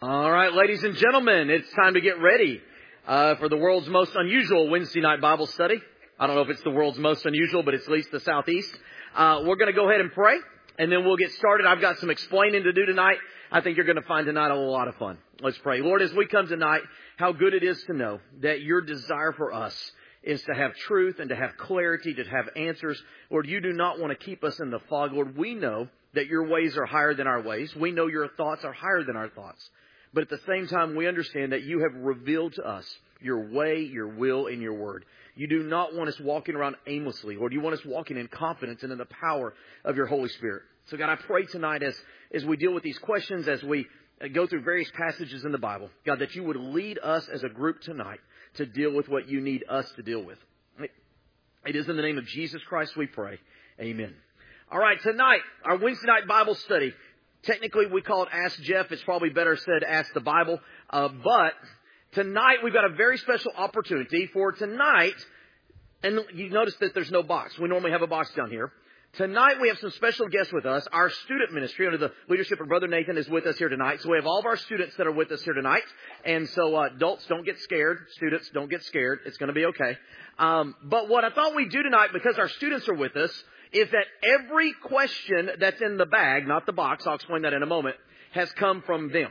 All right, ladies and gentlemen, it's time to get ready for the world's most unusual Wednesday night Bible study. I don't know if it's the world's most unusual, but it's at least the Southeast. We're going to go ahead and pray, and then we'll get started. I've got some explaining to do tonight. I think you're going to find tonight a lot of fun. Let's pray. Lord, as we come tonight, how good it is to know that your desire for us is to have truth and to have clarity, to have answers. Lord, you do not want to keep us in the fog. Lord, we know that your ways are higher than our ways. We know your thoughts are higher than our thoughts. But at the same time, we understand that you have revealed to us your way, your will, and your word. You do not want us walking around aimlessly, Lord. You want us walking in confidence and in the power of your Holy Spirit. So God, I pray tonight as we deal with these questions, as we go through various passages in the Bible, God, that you would lead us as a group tonight to deal with what you need us to deal with. It is in the name of Jesus Christ we pray. Amen. All right, tonight, our Wednesday night Bible study. Technically, we call it Ask Jeff. It's probably better said Ask the Bible. But tonight, we've got a very special opportunity for tonight. And you notice that there's no box. We normally have a box down here. Tonight, we have some special guests with us. Our student ministry, under the leadership of Brother Nathan, is with us here tonight. So we have all of our students that are with us here tonight. And so adults, don't get scared. Students, don't get scared. It's going to be okay. But what I thought we'd do tonight, because our students are with us, is that every question that's in the bag, not the box, I'll explain that in a moment, has come from them.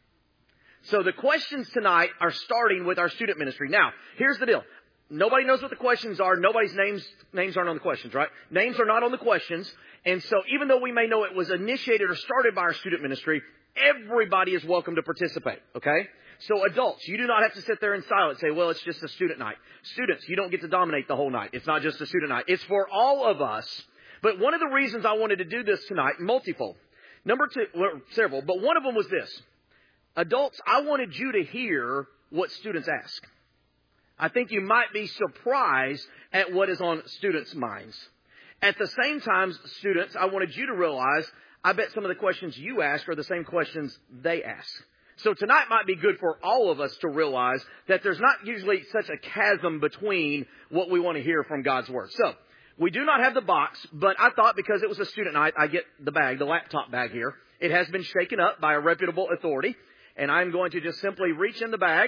So the questions tonight are starting with our student ministry. Now, here's the deal. Nobody knows what the questions are. Nobody's names aren't on the questions, right? Names are not on the questions. And so even though we may know it was initiated or started by our student ministry, everybody is welcome to participate, okay? So adults, you do not have to sit there in silence and say, well, it's just a student night. Students, you don't get to dominate the whole night. It's not just a student night. It's for all of us. But one of the reasons I wanted to do this tonight, multifold. Number two, well, several, but one of them was this. Adults, I wanted you to hear what students ask. I think you might be surprised at what is on students' minds. At the same time, students, I wanted you to realize, I bet some of the questions you ask are the same questions they ask. So tonight might be good for all of us to realize that there's not usually such a chasm between what we want to hear from God's Word. So, we do not have the box, but I thought because it was a student night, I get the bag, the laptop bag here. It has been shaken up by a reputable authority, and I'm going to just simply reach in the bag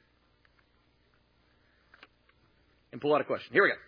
and pull out a question. Here we go.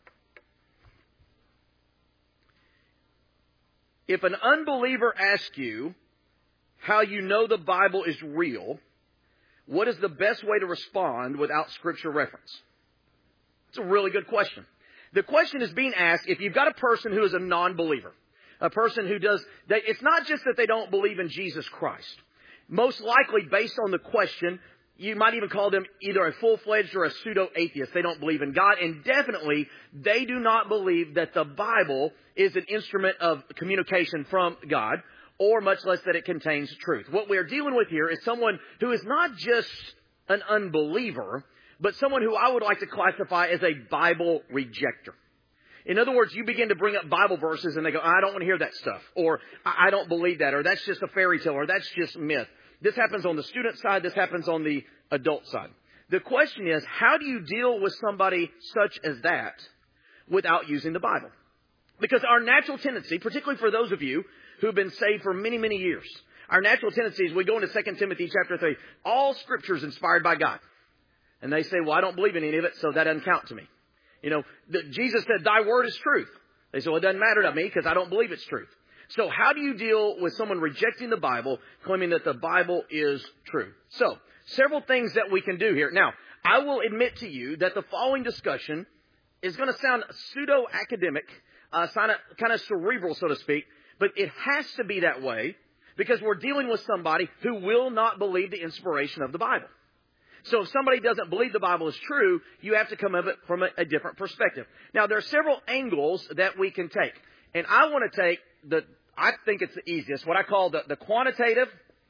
If an unbeliever asks you how you know the Bible is real, what is the best way to respond without scripture reference? It's a really good question. The question is being asked if you've got a person who is a non-believer, a person who it's not just that they don't believe in Jesus Christ. Most likely, based on the question, you might even call them either a full-fledged or a pseudo-atheist. They don't believe in God, and definitely they do not believe that the Bible is an instrument of communication from God, or much less that it contains truth. What we are dealing with here is someone who is not just an unbeliever, but someone who I would like to classify as a Bible rejecter. In other words, you begin to bring up Bible verses and they go, I don't want to hear that stuff. Or I don't believe that. Or that's just a fairy tale. Or that's just myth. This happens on the student side. This happens on the adult side. The question is, how do you deal with somebody such as that without using the Bible? Because our natural tendency, particularly for those of you who have been saved for many, many years, our natural tendency is we go into 2 Timothy chapter 3. All Scripture is inspired by God. And they say, well, I don't believe in any of it, so that doesn't count to me. You know, Jesus said, thy word is truth. They say, well, it doesn't matter to me because I don't believe it's truth. So how do you deal with someone rejecting the Bible, claiming that the Bible is true? So, several things that we can do here. Now, I will admit to you that the following discussion is going to sound pseudo-academic, kind of cerebral, so to speak, but it has to be that way because we're dealing with somebody who will not believe the inspiration of the Bible. So if somebody doesn't believe the Bible is true, you have to come at it from a different perspective. Now, there are several angles that we can take. And I want to take I think it's the easiest, what I call the quantitative,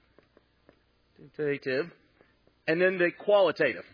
and then the qualitative.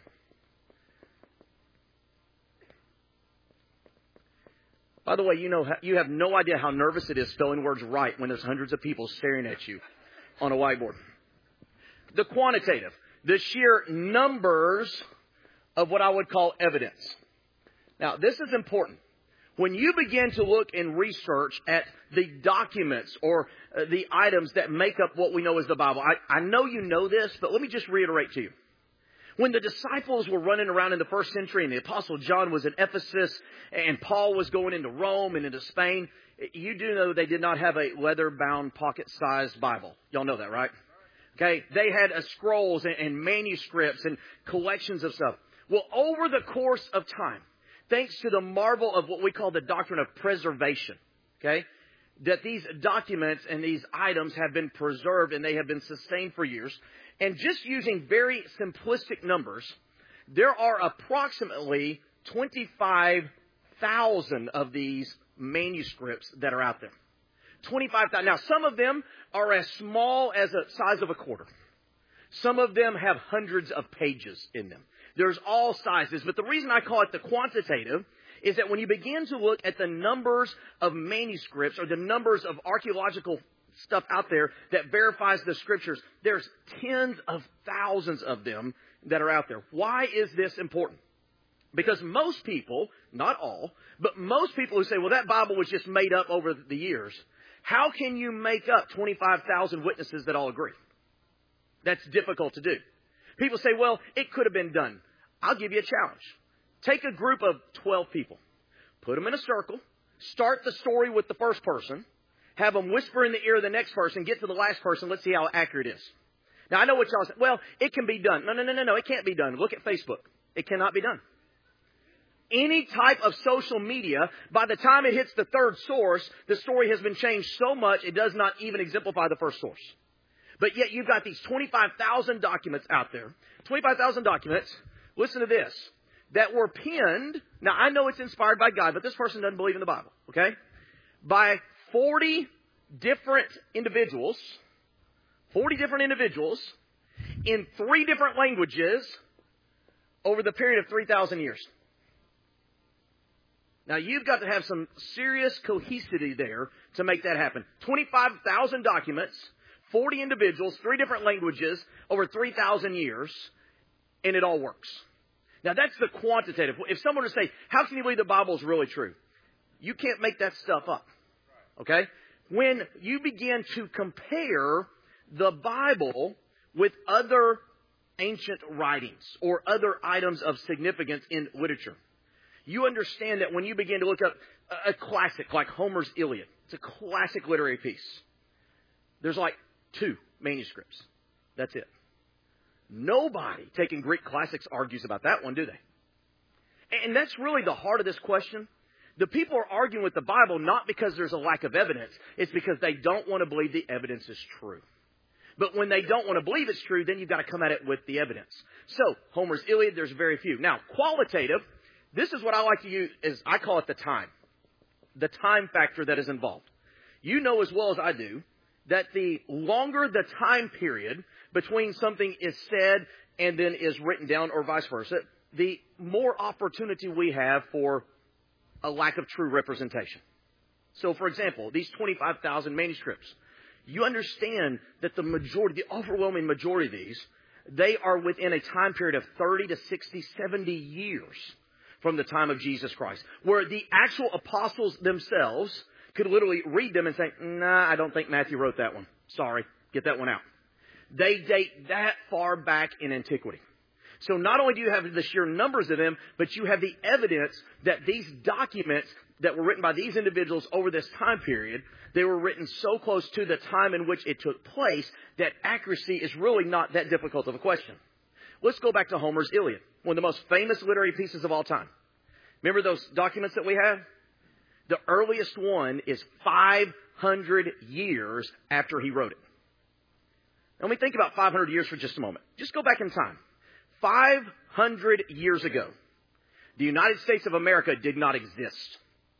By the way, you have no idea how nervous it is spelling words right when there's hundreds of people staring at you on a whiteboard. The quantitative. The sheer numbers of what I would call evidence. Now, this is important. When you begin to look and research at the documents or the items that make up what we know as the Bible, I know you know this, but let me just reiterate to you. When the disciples were running around in the first century and the Apostle John was in Ephesus and Paul was going into Rome and into Spain, you do know they did not have a leather-bound, pocket-sized Bible. Y'all know that, right? Okay, they had scrolls and manuscripts and collections of stuff. Well, over the course of time, thanks to the marvel of what we call the doctrine of preservation, okay, that these documents and these items have been preserved and they have been sustained for years. And just using very simplistic numbers, there are approximately 25,000 of these manuscripts that are out there. 25,000. Now, some of them are as small as the size of a quarter. Some of them have hundreds of pages in them. There's all sizes. But the reason I call it the quantitative is that when you begin to look at the numbers of manuscripts or the numbers of archaeological stuff out there that verifies the Scriptures, there's tens of thousands of them that are out there. Why is this important? Because most people, not all, but most people who say, well, that Bible was just made up over the years, how can you make up 25,000 witnesses that all agree? That's difficult to do. People say, well, it could have been done. I'll give you a challenge. Take a group of 12 people, put them in a circle, start the story with the first person, have them whisper in the ear of the next person, get to the last person, let's see how accurate it is. Now, I know what y'all say. Well, it can be done. No, it can't be done. Look at Facebook. It cannot be done. Any type of social media, by the time it hits the third source, the story has been changed so much it does not even exemplify the first source. But yet you've got these 25,000 documents out there. 25,000 documents, listen to this, that were penned. Now, I know it's inspired by God, but this person doesn't believe in the Bible, okay? By 40 different individuals in 3 different languages over the period of 3,000 years. Now, you've got to have some serious cohesivity there to make that happen. 25,000 documents, 40 individuals, 3 different languages over 3,000 years, and it all works. Now, that's the quantitative. If someone were to say, how can you believe the Bible is really true? You can't make that stuff up. Okay? When you begin to compare the Bible with other ancient writings or other items of significance in literature, you understand that when you begin to look up a classic like Homer's Iliad, it's a classic literary piece. There's like 2 manuscripts. That's it. Nobody taking Greek classics argues about that one, do they? And that's really the heart of this question. The people are arguing with the Bible not because there's a lack of evidence. It's because they don't want to believe the evidence is true. But when they don't want to believe it's true, then you've got to come at it with the evidence. So, Homer's Iliad, there's very few. Now, qualitative, this is what I like to use, is I call it the time factor that is involved. You know as well as I do that the longer the time period between something is said and then is written down or vice versa, the more opportunity we have for a lack of true representation. So, for example, these 25,000 manuscripts, you understand that the overwhelming majority of these, they are within a time period of 30 to 60, 70 years from the time of Jesus Christ, where the actual apostles themselves could literally read them and say, nah, I don't think Matthew wrote that one. Sorry, get that one out. They date that far back in antiquity. So not only do you have the sheer numbers of them, but you have the evidence that these documents that were written by these individuals over this time period, they were written so close to the time in which it took place that accuracy is really not that difficult of a question. Let's go back to Homer's Iliad, one of the most famous literary pieces of all time. Remember those documents that we have? The earliest one is 500 years after he wrote it. Now, let me think about 500 years for just a moment. Just go back in time. 500 years ago, the United States of America did not exist.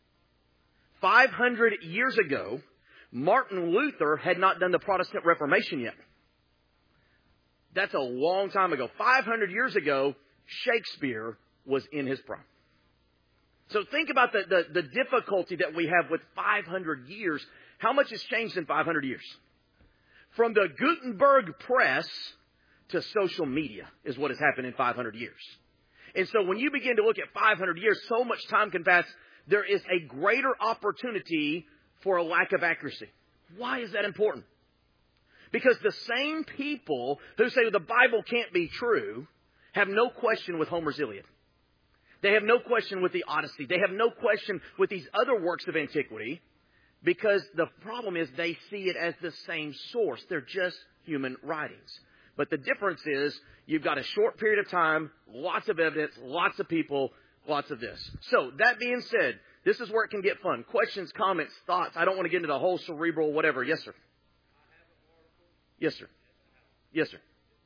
500 years ago, Martin Luther had not done the Protestant Reformation yet. That's a long time ago. 500 years ago, Shakespeare was in his prime. So think about the difficulty that we have with 500 years. How much has changed in 500 years? From the Gutenberg press to social media is what has happened in 500 years. And so when you begin to look at 500 years, so much time can pass there is a greater opportunity for a lack of accuracy. Why is that important? Because the same people who say the Bible can't be true have no question with Homer's Iliad. They have no question with the Odyssey. They have no question with these other works of antiquity, because the problem is they see it as the same source. They're just human writings. But the difference is you've got a short period of time, lots of evidence, lots of people, lots of this. So that being said, this is where it can get fun. Questions, comments, thoughts. I don't want to get into the whole cerebral whatever. Yes, sir. Yes, sir. Yes, sir.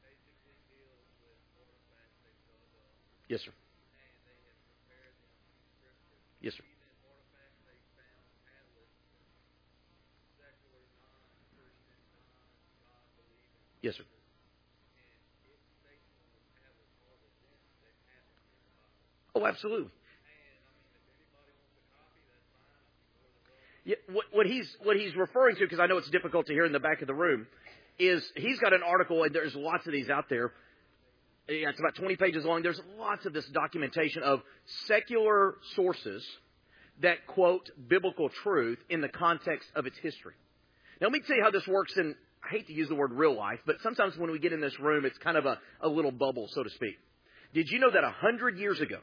Yes, sir. Yes, sir. Yes, sir. Oh, absolutely. Yeah, what he's referring to, because I know it's difficult to hear in the back of the room, is he's got an article, and there's lots of these out there. Yeah, it's about 20 pages long. There's lots of this documentation of secular sources that quote biblical truth in the context of its history. Now, let me tell you how this works in, I hate to use the word real life, but sometimes when we get in this room, it's kind of a little bubble, so to speak. Did you know that 100 years ago,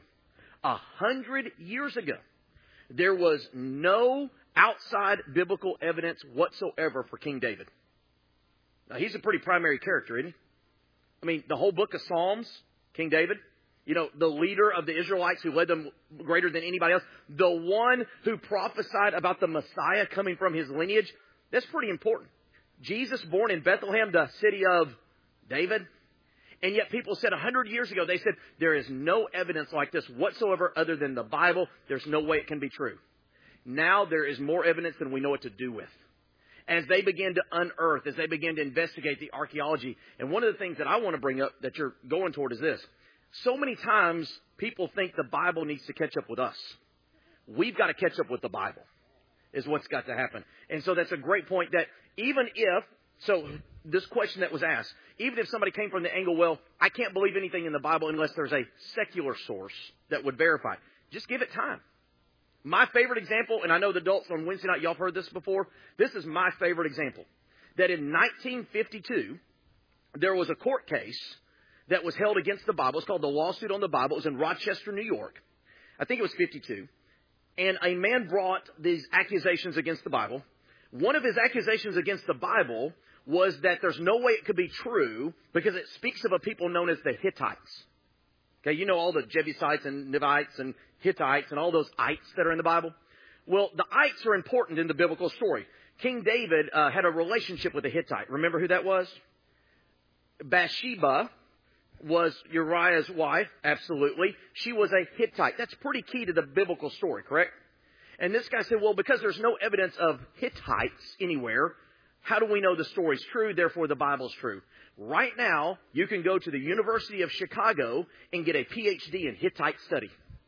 there was no outside biblical evidence whatsoever for King David? Now, he's a pretty primary character, isn't he? I mean, the whole book of Psalms, King David, you know, the leader of the Israelites who led them greater than anybody else, the one who prophesied about the Messiah coming from his lineage, that's pretty important. Jesus born in Bethlehem, the city of David. And yet people said 100 years ago, they said, there is no evidence like this whatsoever other than the Bible. There's no way it can be true. Now there is more evidence than we know what to do with. As they begin to unearth, as they begin to investigate the archaeology. And one of the things that I want to bring up that you're going toward is this. So many times people think the Bible needs to catch up with us. We've got to catch up with the Bible is what's got to happen. And so that's a great point that even if, so this question that was asked, even if somebody came from the angle, well, I can't believe anything in the Bible unless there's a secular source that would verify. Just give it time. My favorite example, and I know the adults on Wednesday night, y'all have heard this before. This is my favorite example. That in 1952, there was a court case that was held against the Bible. It's called the Lawsuit on the Bible. It was in Rochester, New York. I think it was 52. And a man brought these accusations against the Bible. One of his accusations against the Bible was that there's no way it could be true because it speaks of a people known as the Hittites. Okay, you know all the Jebusites and Nivites and Hittites and all those ites that are in the Bible? Well, the ites are important in the biblical story. King David had a relationship with a Hittite. Remember who that was? Bathsheba was Uriah's wife. Absolutely. She was a Hittite. That's pretty key to the biblical story, correct? And this guy said, well, because there's no evidence of Hittites anywhere, how do we know the story's true? Therefore, the Bible's true. Right now, you can go to the University of Chicago and get a PhD in Hittite study.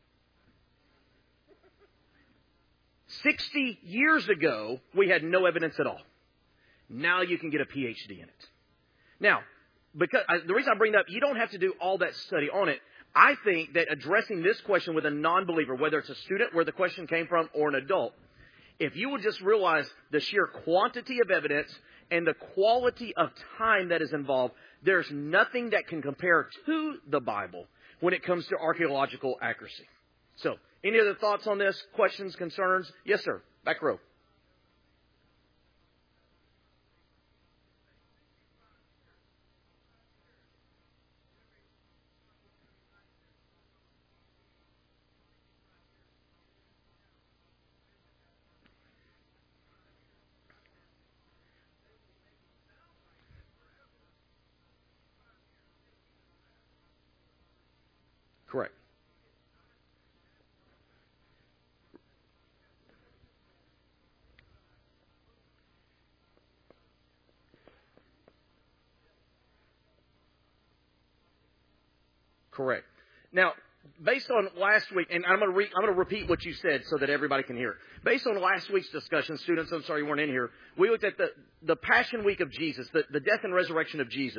60 years ago, we had no evidence at all. Now you can get a PhD in it. Now, because the reason I bring that up, you don't have to do all that study on it. I think that addressing this question with a non-believer, whether it's a student where the question came from or an adult, if you would just realize the sheer quantity of evidence and the quality of time that is involved, there's nothing that can compare to the Bible when it comes to archaeological accuracy. So, any other thoughts on this? Questions, concerns? Yes, sir. Back row. Correct. Correct. Now, based on last week, and I'm going to repeat what you said so that everybody can hear it. Based on last week's discussion, students, I'm sorry you weren't in here, we looked at the Passion Week of Jesus, the death and resurrection of Jesus,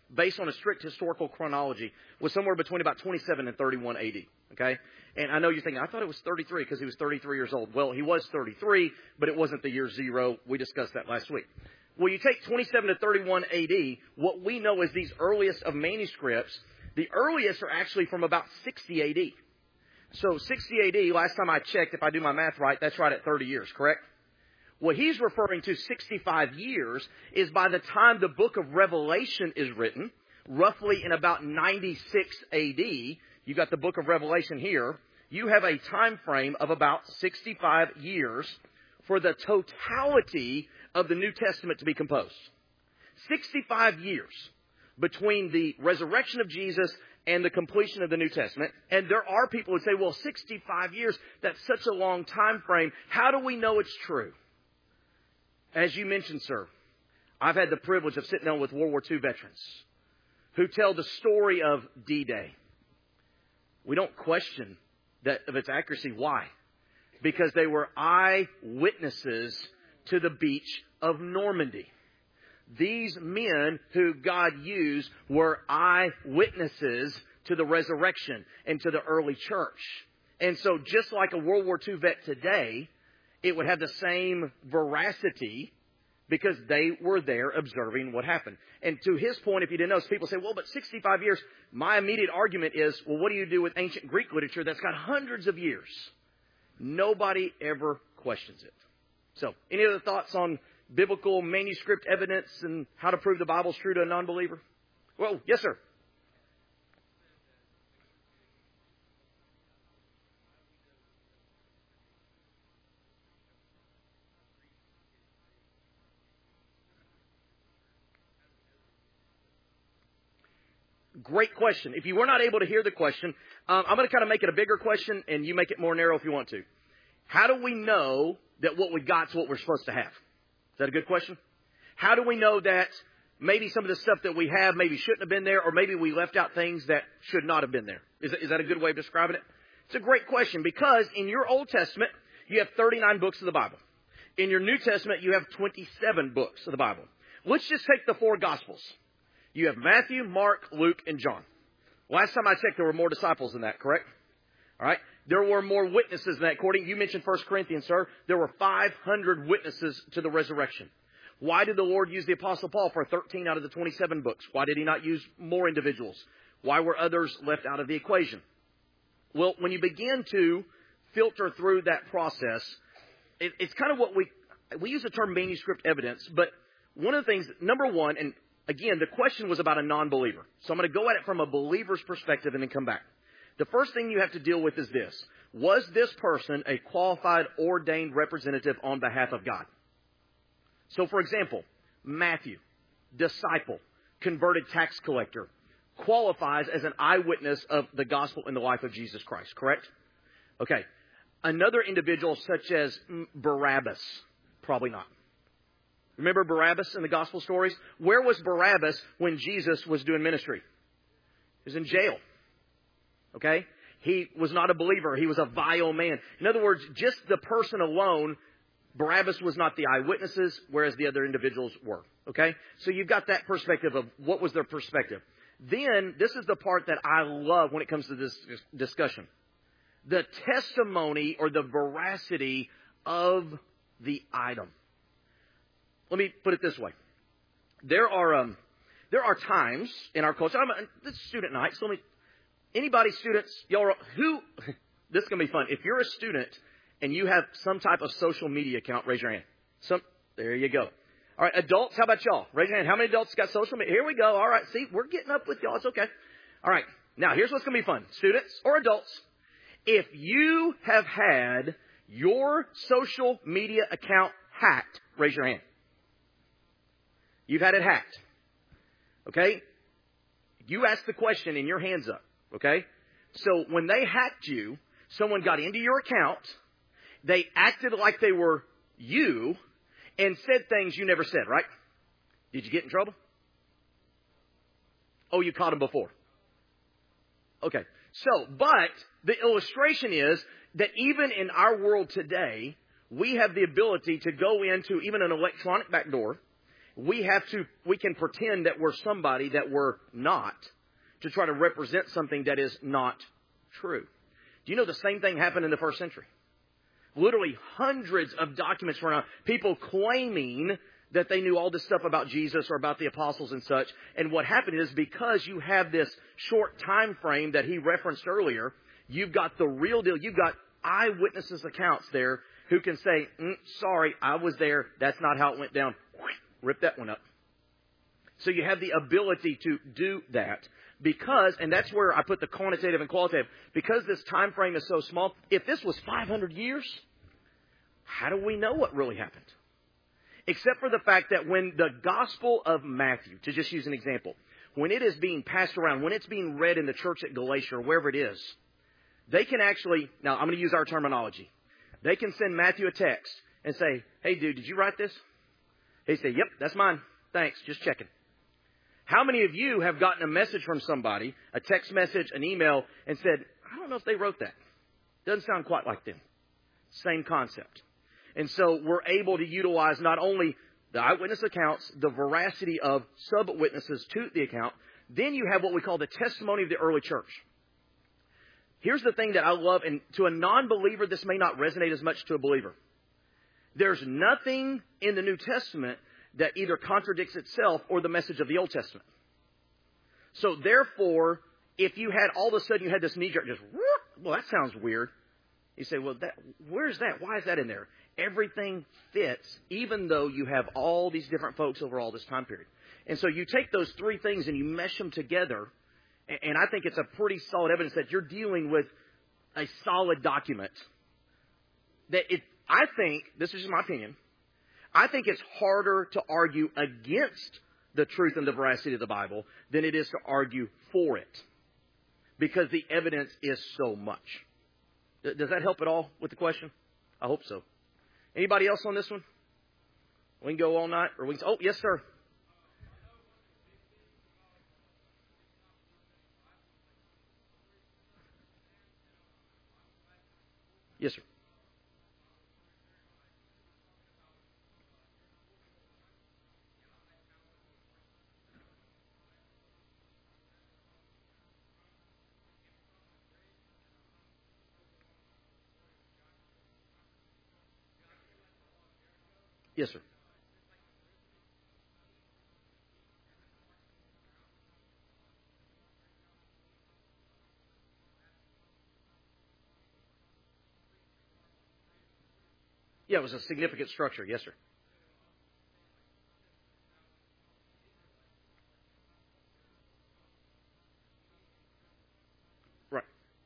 based on a strict historical chronology, was somewhere between about 27 and 31 AD. Okay? And I know you're thinking, I thought it was 33 because he was 33 years old. Well, he was 33, but it wasn't the year zero. We discussed that last week. Well, you take 27 to 31 AD, what we know is these earliest of manuscripts, the earliest are actually from about 60 AD. So 60 AD, last time I checked, if I do my math right, that's right at 30 years, correct? What he's referring to, 65 years, is by the time the book of Revelation is written, roughly in about 96 AD, you got the book of Revelation here, you have a time frame of about 65 years for the totality of the New Testament to be composed. 65 years between the resurrection of Jesus and the completion of the New Testament. And there are people who say, well, 65 years, that's such a long time frame. How do we know it's true? As you mentioned, sir, I've had the privilege of sitting down with World War II veterans who tell the story of D-Day. We don't question that of its accuracy. Why? Because they were eyewitnesses to the beach of Normandy. These men who God used were eyewitnesses to the resurrection and to the early church. And so just like a World War II vet today, it would have the same veracity because they were there observing what happened. And to his point, if you didn't know, people say, well, but 65 years, my immediate argument is, well, what do you do with ancient Greek literature that's got hundreds of years? Nobody ever questions it. So, any other thoughts on biblical manuscript evidence and how to prove the Bible's true to a non-believer? Well, yes, sir. Great question. If you were not able to hear the question, I'm going to kind of make it a bigger question, and you make it more narrow if you want to. How do we know that what we got is what we're supposed to have? Is that a good question? How do we know that maybe some of the stuff that we have maybe shouldn't have been there, or maybe we left out things that should not have been there? Is that a good way of describing it? It's a great question because in your Old Testament, you have 39 books of the Bible. In your New Testament, you have 27 books of the Bible. Let's just take the four Gospels. You have Matthew, Mark, Luke, and John. Last time I checked, there were more disciples than that, correct? All right. There were more witnesses than that. According, you mentioned 1 Corinthians, sir. There were 500 witnesses to the resurrection. Why did the Lord use the Apostle Paul for 13 out of the 27 books? Why did he not use more individuals? Why were others left out of the equation? Well, when you begin to filter through that process, it's kind of what we use the term manuscript evidence, but one of the things, number one, and again, the question was about a non-believer. So I'm going to go at it from a believer's perspective and then come back. The first thing you have to deal with is this. Was this person a qualified, ordained representative on behalf of God? So, for example, Matthew, disciple, converted tax collector, qualifies as an eyewitness of the gospel in the life of Jesus Christ, correct? Okay. Another individual such as Barabbas, probably not. Remember Barabbas in the gospel stories? Where was Barabbas when Jesus was doing ministry? He was in jail. Okay? He was not a believer. He was a vile man. In other words, just the person alone, Barabbas was not the eyewitnesses, whereas the other individuals were. Okay? So you've got that perspective of what was their perspective. Then, this is the part that I love when it comes to this discussion. The testimony or the veracity of the item. Let me put it this way. There are times in our culture. This is student night, so anybody, students, y'all, this is going to be fun. If you're a student and you have some type of social media account, raise your hand. There you go. All right, adults, how about y'all? Raise your hand. How many adults got social media? Here we go. All right, see, we're getting up with y'all. It's okay. All right, now here's what's going to be fun. Students or adults, if you have had your social media account hacked, raise your hand. You've had it hacked. Okay? You asked the question and your hand's up. Okay? So when they hacked you, someone got into your account, they acted like they were you, and said things you never said, right? Did you get in trouble? Oh, you caught them before. Okay. So, but the illustration is that even in our world today, we have the ability to go into even an electronic backdoor. we can pretend that we're somebody that we're not to try to represent something that is not true. Do you know the same thing happened in the first century? Literally hundreds of documents were out, people claiming that they knew all this stuff about Jesus or about the apostles and such. And what happened is, because you have this short time frame that he referenced earlier, you've got the real deal. You've got eyewitnesses' accounts there who can say, sorry, I was there. That's not how it went down. Rip that one up. So you have the ability to do that because, and that's where I put the quantitative and qualitative, because this time frame is so small. If this was 500 years, how do we know what really happened? Except for the fact that when the Gospel of Matthew, to just use an example, when it is being passed around, when it's being read in the church at Galatia or wherever it is, they can actually, now I'm going to use our terminology, they can send Matthew a text and say, hey dude, did you write this? He say, yep, that's mine. Thanks, just checking. How many of you have gotten a message from somebody, a text message, an email, and said, I don't know if they wrote that. Doesn't sound quite like them. Same concept. And so we're able to utilize not only the eyewitness accounts, the veracity of sub-witnesses to the account, then you have what we call the testimony of the early church. Here's the thing that I love, and to a non-believer, this may not resonate as much to a believer. There's nothing in the New Testament that either contradicts itself or the message of the Old Testament. So therefore, if you had all of a sudden you had this knee-jerk, just, well, that sounds weird. You say, well, where's that? Why is that in there? Everything fits, even though you have all these different folks over all this time period. And so you take those three things and you mesh them together, and I think it's a pretty solid evidence that you're dealing with a solid document. I think, this is just my opinion, I think it's harder to argue against the truth and the veracity of the Bible than it is to argue for it, because the evidence is so much. Does that help at all with the question? I hope so. Anybody else on this one? We can go all night, or we can. Oh, yes, sir. Yes, sir. Yes, sir. Yeah, it was a significant structure. Yes, sir. Right.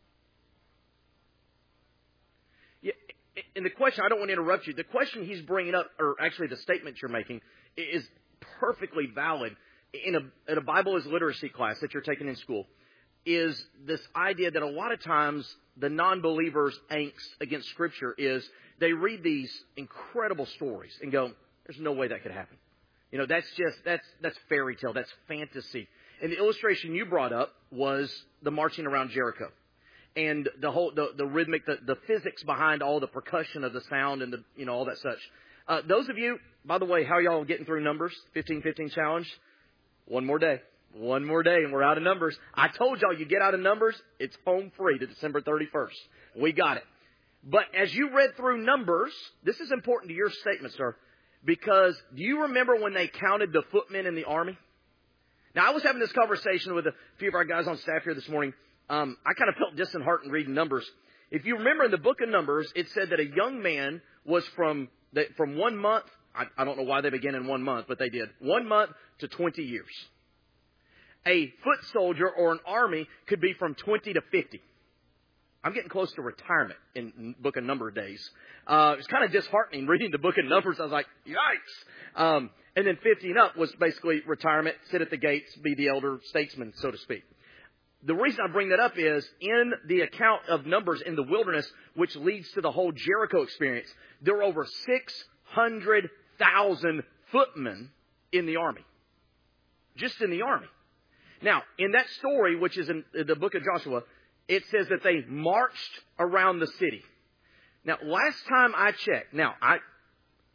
Yeah, and the question, I don't want to interrupt you. The question he's bringing up, or actually the statement you're making, is perfectly valid in a Bible as literacy class that you're taking in school. Is this idea that a lot of times the non-believers' angst against Scripture is they read these incredible stories and go, there's no way that could happen. You know, that's fairy tale, that's fantasy. And the illustration you brought up was the marching around Jericho. And the rhythmic, the physics behind all the percussion of the sound and all that such. Those of you, by the way, how are y'all getting through Numbers? 15-15 challenge? One more day and we're out of Numbers. I told y'all you get out of Numbers, it's home free to December 31st. We got it. But as you read through Numbers, this is important to your statement, sir, because do you remember when they counted the footmen in the army? Now, I was having this conversation with a few of our guys on staff here this morning. I kind of felt disheartened reading Numbers. If you remember in the book of Numbers, it said that a young man was from 1 month, I don't know why they began in 1 month, but they did, 1 month to 20 years. A foot soldier or an army could be from 20 to 50. I'm getting close to retirement in book of Number days. It's kind of disheartening reading the book of Numbers. I was like, yikes. And then 50 and up was basically retirement, sit at the gates, be the elder statesman, so to speak. The reason I bring that up is in the account of Numbers in the wilderness, which leads to the whole Jericho experience, there were over 600,000 footmen in the army. Just in the army. Now, in that story, which is in the book of Joshua, it says that they marched around the city. Now, last time I checked,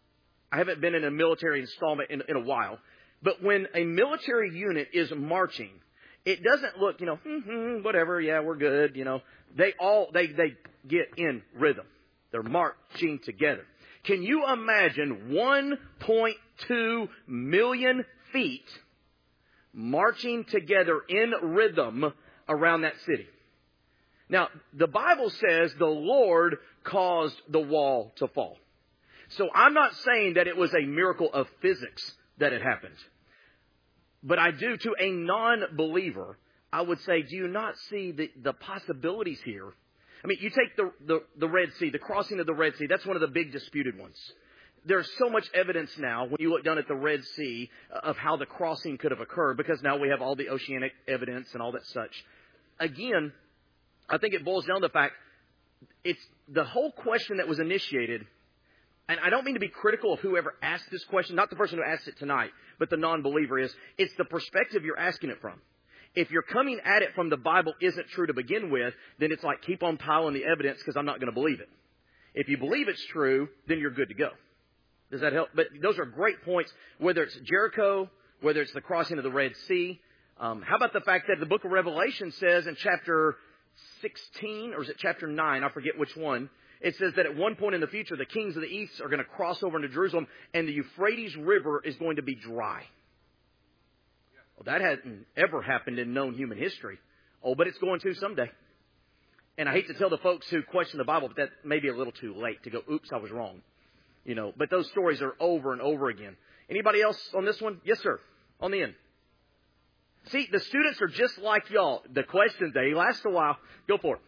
I haven't been in a military installment in a while. But when a military unit is marching, it doesn't look, whatever, yeah, we're good, They get in rhythm. They're marching together. Can you imagine 1.2 million feet marching together in rhythm around that city? Now, the Bible says the Lord caused the wall to fall. So I'm not saying that it was a miracle of physics that it happened. But I do, to a non-believer, I would say, do you not see the possibilities here? I mean, you take the Red Sea, the crossing of the Red Sea, that's one of the big disputed ones. There's so much evidence now, when you look down at the Red Sea, of how the crossing could have occurred, because now we have all the oceanic evidence and all that such. Again, I think it boils down to the fact, it's the whole question that was initiated, and I don't mean to be critical of whoever asked this question, not the person who asked it tonight, but the non-believer it's the perspective you're asking it from. If you're coming at it from the Bible isn't true to begin with, then it's like keep on piling the evidence because I'm not going to believe it. If you believe it's true, then you're good to go. Does that help? But those are great points, whether it's Jericho, whether it's the crossing of the Red Sea. How about the fact that the book of Revelation says in chapter 16, or is it chapter 9? I forget which one. It says that at one point in the future, the kings of the east are going to cross over into Jerusalem, and the Euphrates River is going to be dry. Well, that hasn't ever happened in known human history. Oh, but it's going to someday. And I hate to tell the folks who question the Bible, but that may be a little too late to go, oops, I was wrong. But those stories are over and over again. Anybody else on this one? Yes, sir. On the end. See, the students are just like y'all. The questions, they last a while. Go for it.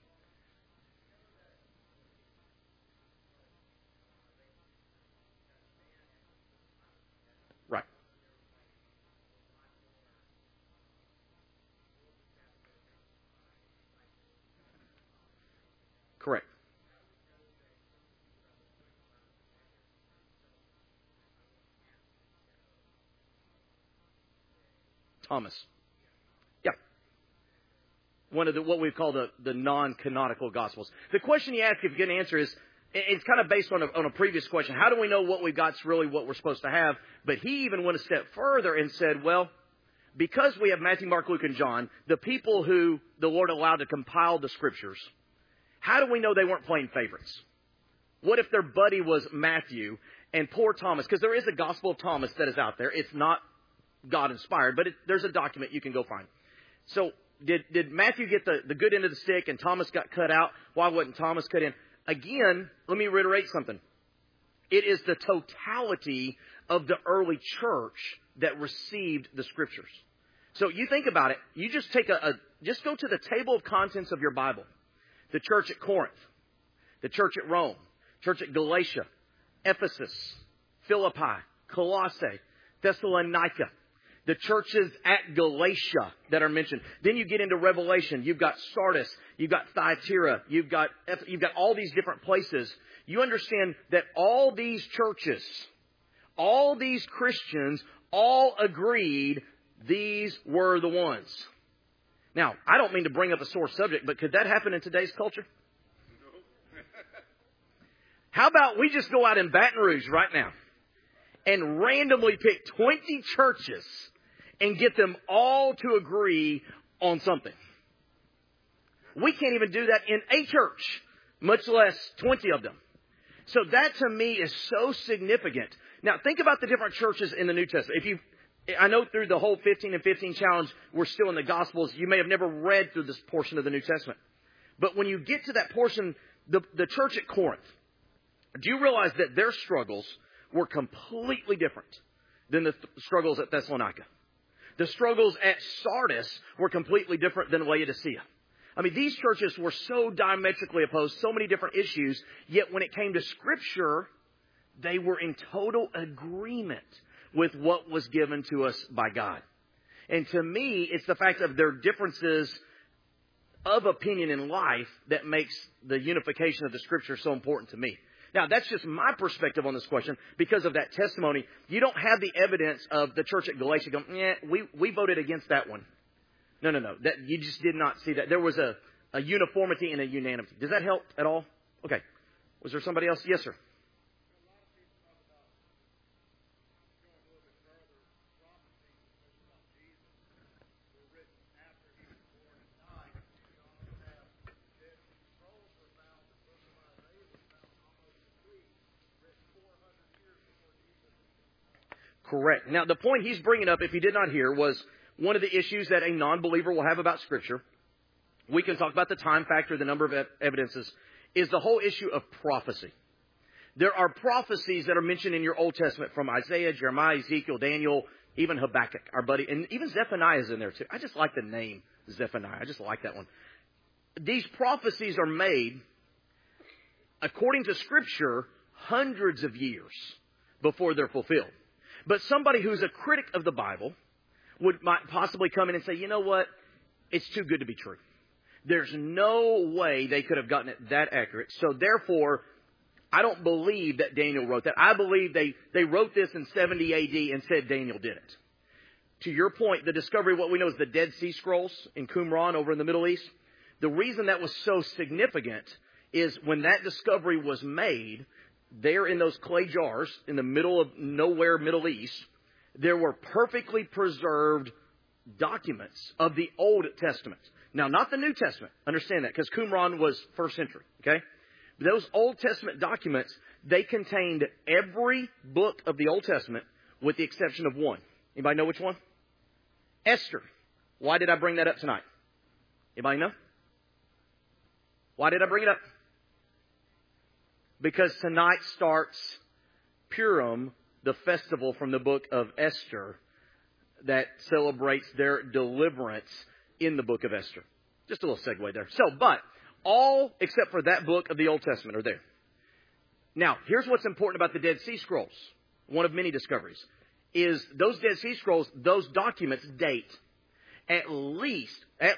Right. Correct. Thomas. Yeah. One of what we call the non-canonical Gospels. The question you ask, if you get an answer, is it's kind of based on a previous question. How do we know what we've got's really what we're supposed to have? But he even went a step further and said, well, because we have Matthew, Mark, Luke, and John, the people who the Lord allowed to compile the Scriptures, how do we know they weren't playing favorites? What if their buddy was Matthew and poor Thomas? Because there is a Gospel of Thomas that is out there. It's not God-inspired, but there's a document you can go find. So did Matthew get the good end of the stick and Thomas got cut out? Why wasn't Thomas cut in? Again, let me reiterate something. It is the totality of the early church that received the Scriptures. So you think about it. You just take just go to the table of contents of your Bible. The church at Corinth, the church at Rome, church at Galatia, Ephesus, Philippi, Colossae, Thessalonica. The churches at Galatia that are mentioned. Then you get into Revelation. You've got Sardis. You've got Thyatira. You've got all these different places. You understand that all these churches, all these Christians, all agreed these were the ones. Now, I don't mean to bring up a sore subject, but could that happen in today's culture? How about we just go out in Baton Rouge right now and randomly pick 20 churches and get them all to agree on something? We can't even do that in a church, much less 20 of them. So that to me is so significant. Now think about the different churches in the New Testament. I know through the whole 15 and 15 challenge, we're still in the Gospels. You may have never read through this portion of the New Testament. But when you get to that portion, the church at Corinth, do you realize that their struggles were completely different than the struggles at Thessalonica? The struggles at Sardis were completely different than Laodicea. I mean, these churches were so diametrically opposed, so many different issues, yet when it came to Scripture, they were in total agreement with what was given to us by God. And to me, it's the fact of their differences of opinion in life that makes the unification of the Scripture so important to me. Now, that's just my perspective on this question. Because of that testimony, you don't have the evidence of the church at Galatia going, we voted against that one. No. That you just did not see that. There was a uniformity and a unanimity. Does that help at all? Okay. Was there somebody else? Yes, sir. Correct. Now, the point he's bringing up, if you did not hear, was one of the issues that a non-believer will have about Scripture. We can talk about the time factor, the number of evidences, is the whole issue of prophecy. There are prophecies that are mentioned in your Old Testament from Isaiah, Jeremiah, Ezekiel, Daniel, even Habakkuk, our buddy, and even Zephaniah is in there too. I just like the name Zephaniah. I just like that one. These prophecies are made, according to Scripture, hundreds of years before they're fulfilled. But somebody who's a critic of the Bible might possibly come in and say, you know what? It's too good to be true. There's no way they could have gotten it that accurate. So therefore, I don't believe that Daniel wrote that. I believe they wrote this in 70 AD and said Daniel did it. To your point, the discovery of what we know as the Dead Sea Scrolls in Qumran over in the Middle East, the reason that was so significant is when that discovery was made, there in those clay jars in the middle of nowhere, Middle East, there were perfectly preserved documents of the Old Testament. Now, not the New Testament. Understand that, because Qumran was first century, okay? Those Old Testament documents, they contained every book of the Old Testament with the exception of one. Anybody know which one? Esther. Why did I bring that up tonight? Anybody know? Why did I bring it up? Because tonight starts Purim, the festival from the book of Esther that celebrates their deliverance in the book of Esther. Just a little segue there. So, but all except for that book of the Old Testament are there. Now, here's what's important about the Dead Sea Scrolls. One of many discoveries is those Dead Sea Scrolls, those documents date at least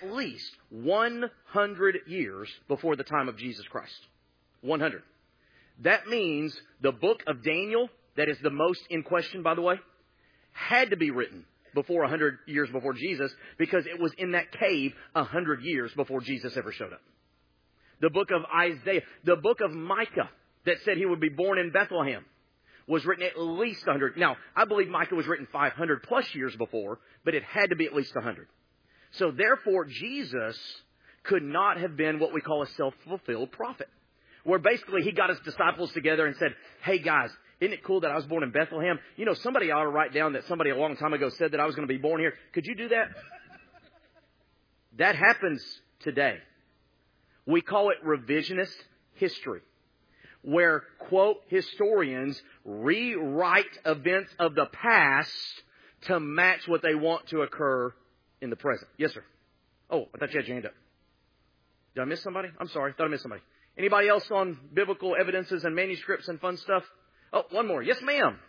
100 years before the time of Jesus Christ. 100. That means the book of Daniel, that is the most in question, by the way, had to be written before 100 years before Jesus, because it was in that cave 100 years before Jesus ever showed up. The book of Isaiah, the book of Micah that said he would be born in Bethlehem was written at least 100. Now, I believe Micah was written 500 plus years before, but it had to be at least 100. So therefore, Jesus could not have been what we call a self-fulfilled prophet, where basically he got his disciples together and said, hey guys, isn't it cool that I was born in Bethlehem? You know, somebody ought to write down that somebody a long time ago said that I was going to be born here. Could you do that? That happens today. We call it revisionist history, where, quote, historians rewrite events of the past to match what they want to occur in the present. Yes, sir. Oh, I thought you had your hand up. Did I miss somebody? I'm sorry. Thought I missed somebody. Anybody else on biblical evidences and manuscripts and fun stuff? Oh, one more. Yes, ma'am.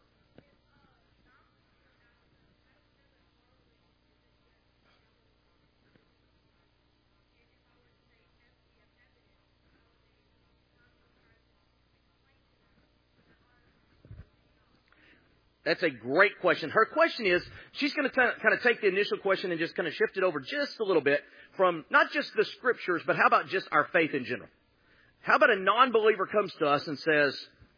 That's a great question. Her question is, she's going to kind of take the initial question and just kind of shift it over just a little bit from not just the Scriptures, but how about just our faith in general? How about a non-believer comes to us and says,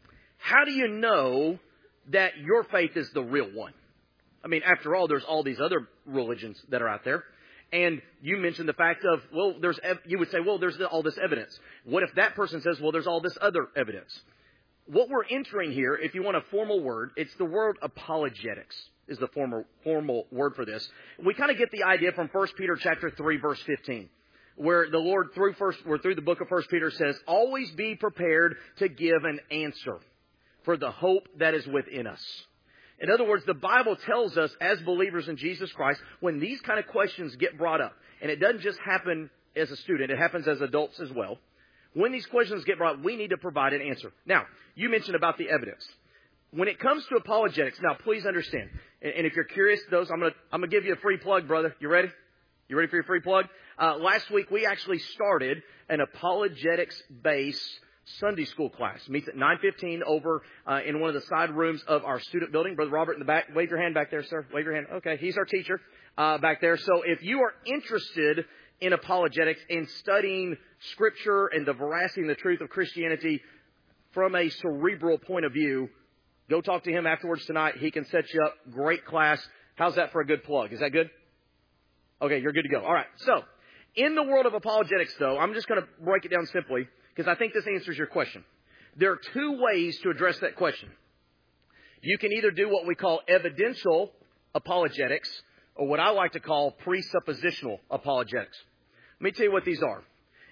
how do you know that your faith is the real one? I mean, after all, there's all these other religions that are out there. And you mentioned the fact of, well, you would say, well, there's all this evidence. What if that person says, well, there's all this other evidence? What we're entering here, if you want a formal word, it's the word apologetics is the formal word for this. We kind of get the idea from 1 Peter chapter 3, verse 15, where the Lord through the book of 1 Peter says, always be prepared to give an answer for the hope that is within us. In other words, the Bible tells us as believers in Jesus Christ, when these kind of questions get brought up, and it doesn't just happen as a student, it happens as adults as well. When these questions get brought up, we need to provide an answer. Now, you mentioned about the evidence. When it comes to apologetics, now please understand, and if you're curious, I'm going to give you a free plug, brother. You ready? You ready for your free plug? Last week, we actually started an apologetics-based Sunday school class. Meets at 9:15 over in one of the side rooms of our student building. Brother Robert in the back. Wave your hand back there, sir. Wave your hand. Okay, he's our teacher back there. So if you are interested in apologetics and studying Scripture and the veracity and the truth of Christianity from a cerebral point of view, go talk to him afterwards tonight. He can set you up. Great class. How's that for a good plug? Is that good? Okay, you're good to go. All right. So in the world of apologetics, though, I'm just going to break it down simply, because I think this answers your question. There are two ways to address that question. You can either do what we call evidential apologetics or what I like to call presuppositional apologetics. Let me tell you what these are.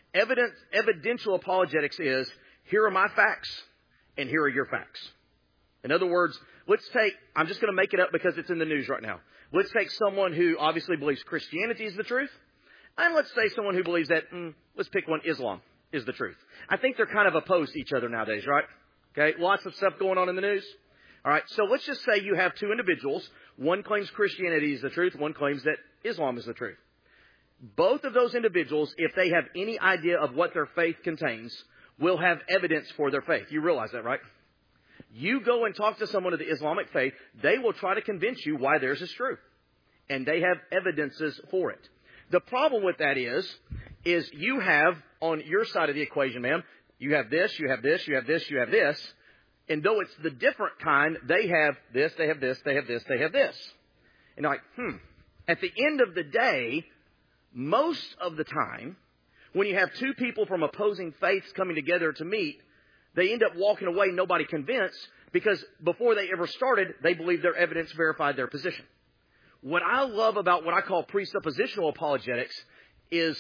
Evidential apologetics is, here are my facts and here are your facts. In other words, I'm just going to make it up because it's in the news right now. Let's take someone who obviously believes Christianity is the truth. And let's say someone who believes that, let's pick one, Islam is the truth. I think they're kind of opposed to each other nowadays, right? Okay, lots of stuff going on in the news. All right, so let's just say you have two individuals. One claims Christianity is the truth. One claims that Islam is the truth. Both of those individuals, if they have any idea of what their faith contains, will have evidence for their faith. You realize that, right? You go and talk to someone of the Islamic faith, they will try to convince you why theirs is true. And they have evidences for it. The problem with that is you have on your side of the equation, ma'am, you have this, you have this, you have this, you have this. And though it's the different kind, they have this, they have this, they have this, they have this. And you're like, At the end of the day, most of the time, when you have two people from opposing faiths coming together to meet, they end up walking away, nobody convinced, because before they ever started, they believed their evidence verified their position. What I love about what I call presuppositional apologetics is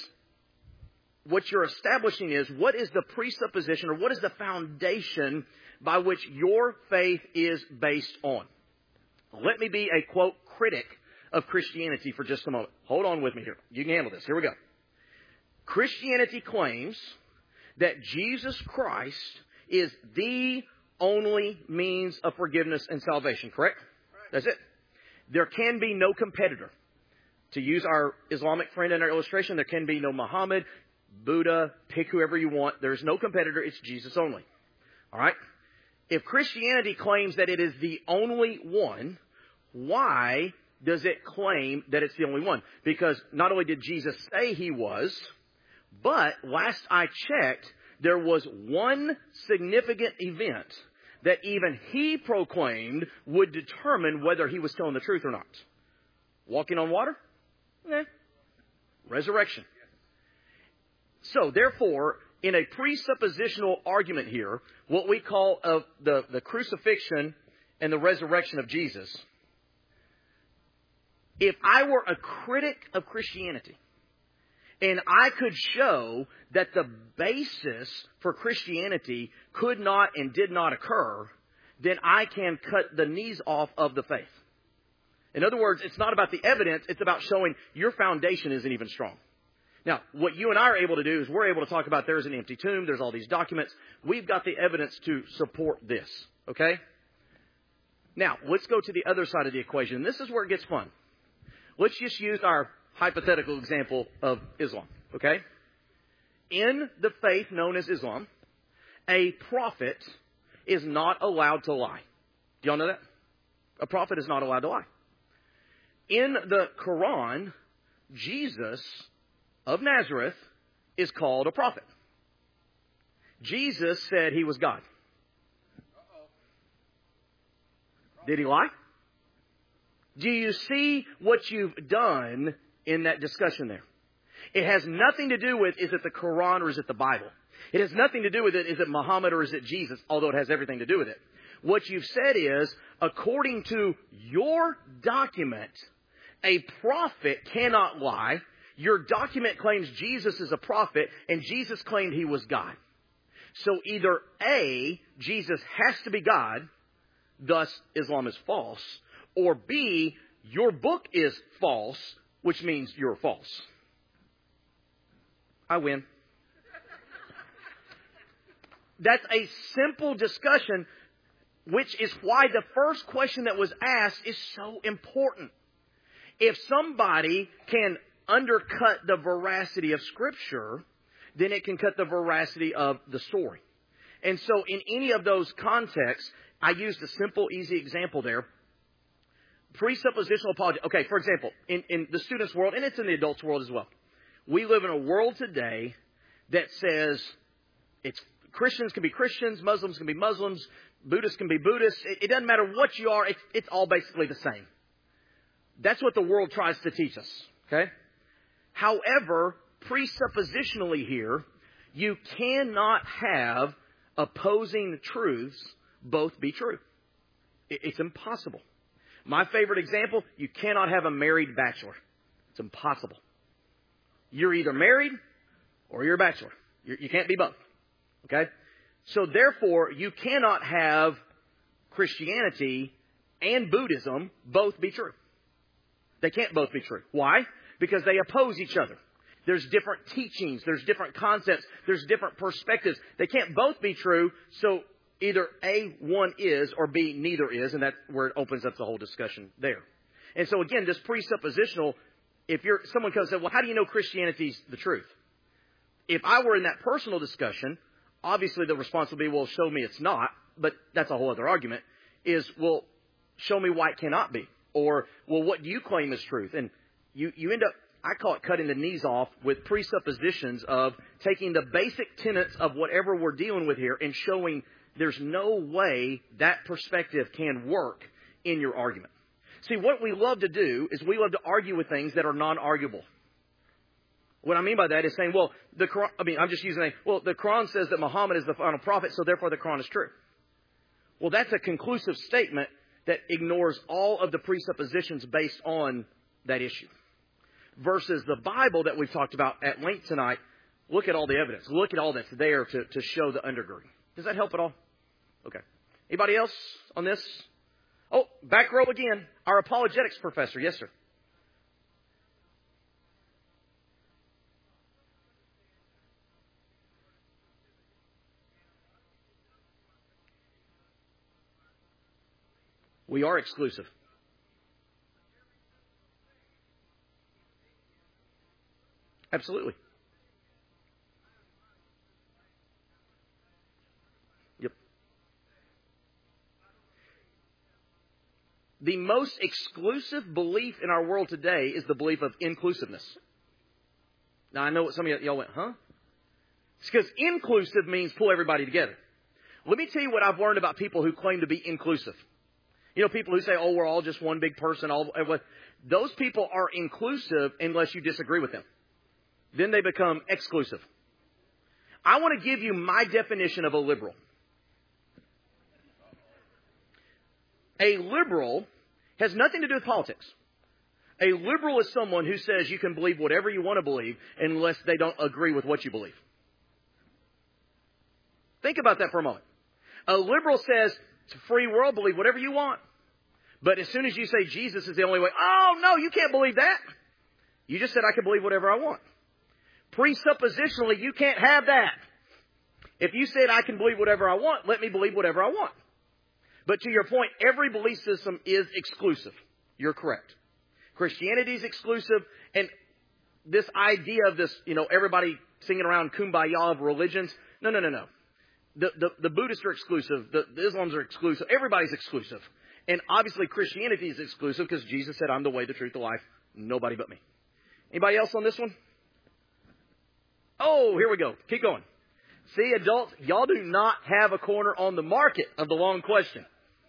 what you're establishing is what is the presupposition or what is the foundation by which your faith is based on. Let me be a, quote, critic of Christianity for just a moment. Hold on with me here. You can handle this. Here we go. Christianity claims that Jesus Christ is the only means of forgiveness and salvation, correct? That's it. There can be no competitor. To use our Islamic friend in our illustration, there can be no Muhammad, Buddha, pick whoever you want. There's no competitor. It's Jesus only. All right? If Christianity claims that it is the only one, why does it claim that it's the only one? Because not only did Jesus say he was, but last I checked, there was one significant event that even he proclaimed would determine whether he was telling the truth or not. Walking on water? Resurrection. So, therefore, in a presuppositional argument here, what we call the crucifixion and the resurrection of Jesus, if I were a critic of Christianity, and I could show that the basis for Christianity could not and did not occur, then I can cut the knees off of the faith. In other words, it's not about the evidence, it's about showing your foundation isn't even strong. Now, what you and I are able to do is we're able to talk about there's an empty tomb, there's all these documents. We've got the evidence to support this, okay? Now, let's go to the other side of the equation. This is where it gets fun. Let's just use our hypothetical example of Islam, okay? In the faith known as Islam, a prophet is not allowed to lie. Do y'all know that? A prophet is not allowed to lie. In the Quran, Jesus of Nazareth is called a prophet. Jesus said he was God. Did he lie? Do you see what you've done in that discussion there? It has nothing to do with, is it the Quran or is it the Bible? It has nothing to do with it, is it Muhammad or is it Jesus? Although it has everything to do with it. What you've said is, according to your document, a prophet cannot lie. Your document claims Jesus is a prophet, and Jesus claimed he was God. So either A, Jesus has to be God, thus Islam is false, or B, your book is false, which means you're false. I win. That's a simple discussion, which is why the first question that was asked is so important. If somebody can undercut the veracity of Scripture, then it can cut the veracity of the story. And so in any of those contexts, I used a simple, easy example there. Presuppositional apology. Okay, for example, in the students' world, and it's in the adults' world as well, we live in a world today that says it's Christians can be Christians, Muslims can be Muslims, Buddhists can be Buddhists. It doesn't matter what you are, it's all basically the same. That's what the world tries to teach us, okay? However, presuppositionally here, you cannot have opposing truths both be true. It's impossible. My favorite example, you cannot have a married bachelor. It's impossible. You're either married or you're a bachelor. You can't be both. Okay? So therefore, you cannot have Christianity and Buddhism both be true. They can't both be true. Why? Because they oppose each other. There's different teachings. There's different concepts. There's different perspectives. They can't both be true. So either A, one is, or B, neither is. And that's where it opens up the whole discussion there. And so again, this presuppositional, someone comes and says, well, how do you know Christianity's the truth? If I were in that personal discussion, obviously the response would be, well, show me it's not. But that's a whole other argument. Well, show me why it cannot be. Or, well, what do you claim is truth? And you end up, I call it cutting the knees off with presuppositions of taking the basic tenets of whatever we're dealing with here and showing there's no way that perspective can work in your argument. See, what we love to do is we love to argue with things that are non-arguable. What I mean by that is saying, well, the Quran says that Muhammad is the final prophet, so therefore the Quran is true. Well, that's a conclusive statement that ignores all of the presuppositions based on that issue. Versus the Bible that we've talked about at length tonight, look at all the evidence. Look at all that's there to show the undergirding. Does that help at all? Okay. Anybody else on this? Oh, back row again. Our apologetics professor. Yes, sir. We are exclusive. Absolutely. Yep. The most exclusive belief in our world today is the belief of inclusiveness. Now, I know what some of y'all went, huh? It's because inclusive means pull everybody together. Let me tell you what I've learned about people who claim to be inclusive. You know, people who say, oh, we're all just one big person. Those people are inclusive unless you disagree with them. Then they become exclusive. I want to give you my definition of a liberal. A liberal has nothing to do with politics. A liberal is someone who says you can believe whatever you want to believe unless they don't agree with what you believe. Think about that for a moment. A liberal says, it's a free world, believe whatever you want. But as soon as you say Jesus is the only way, oh, no, you can't believe that. You just said I can believe whatever I want. Presuppositionally, you can't have that. If you said I can believe whatever I want, let me believe whatever I want. But to your point, every belief system is exclusive. You're correct. Christianity is exclusive. And this idea of this, everybody singing around kumbaya of religions. No. The Buddhists are exclusive. The Islams are exclusive. Everybody's exclusive. And obviously Christianity is exclusive because Jesus said, I'm the way, the truth, the life. Nobody but me. Anybody else on this one? Oh, here we go. Keep going. See, adults, y'all do not have a corner on the market of the long question.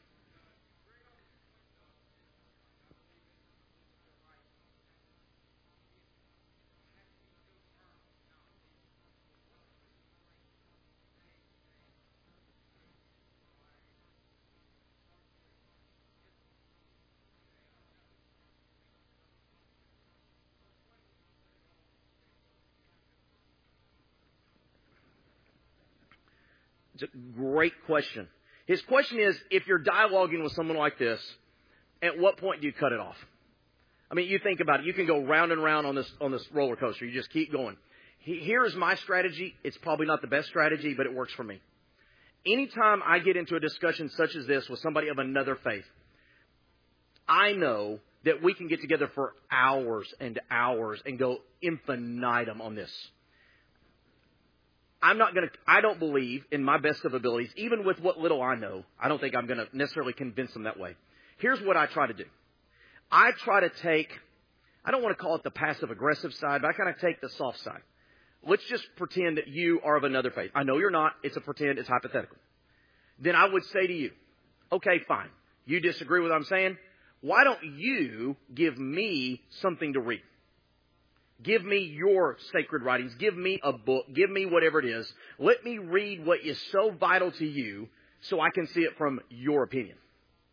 It's a great question. His question is, if you're dialoguing with someone like this, at what point do you cut it off? I mean, you think about it. You can go round and round on this roller coaster. You just keep going. Here's my strategy. It's probably not the best strategy, but it works for me. Anytime I get into a discussion such as this with somebody of another faith, I know that we can get together for hours and hours and go infinitum on this. I don't believe in my best of abilities, even with what little I know, I don't think I'm going to necessarily convince them that way. Here's what I try to do. I try to take, I don't want to call it the passive aggressive side, but I kind of take the soft side. Let's just pretend that you are of another faith. I know you're not. It's a pretend. It's hypothetical. Then I would say to you, okay, fine. You disagree with what I'm saying? Why don't you give me something to read? Give me your sacred writings. Give me a book. Give me whatever it is. Let me read what is so vital to you so I can see it from your opinion.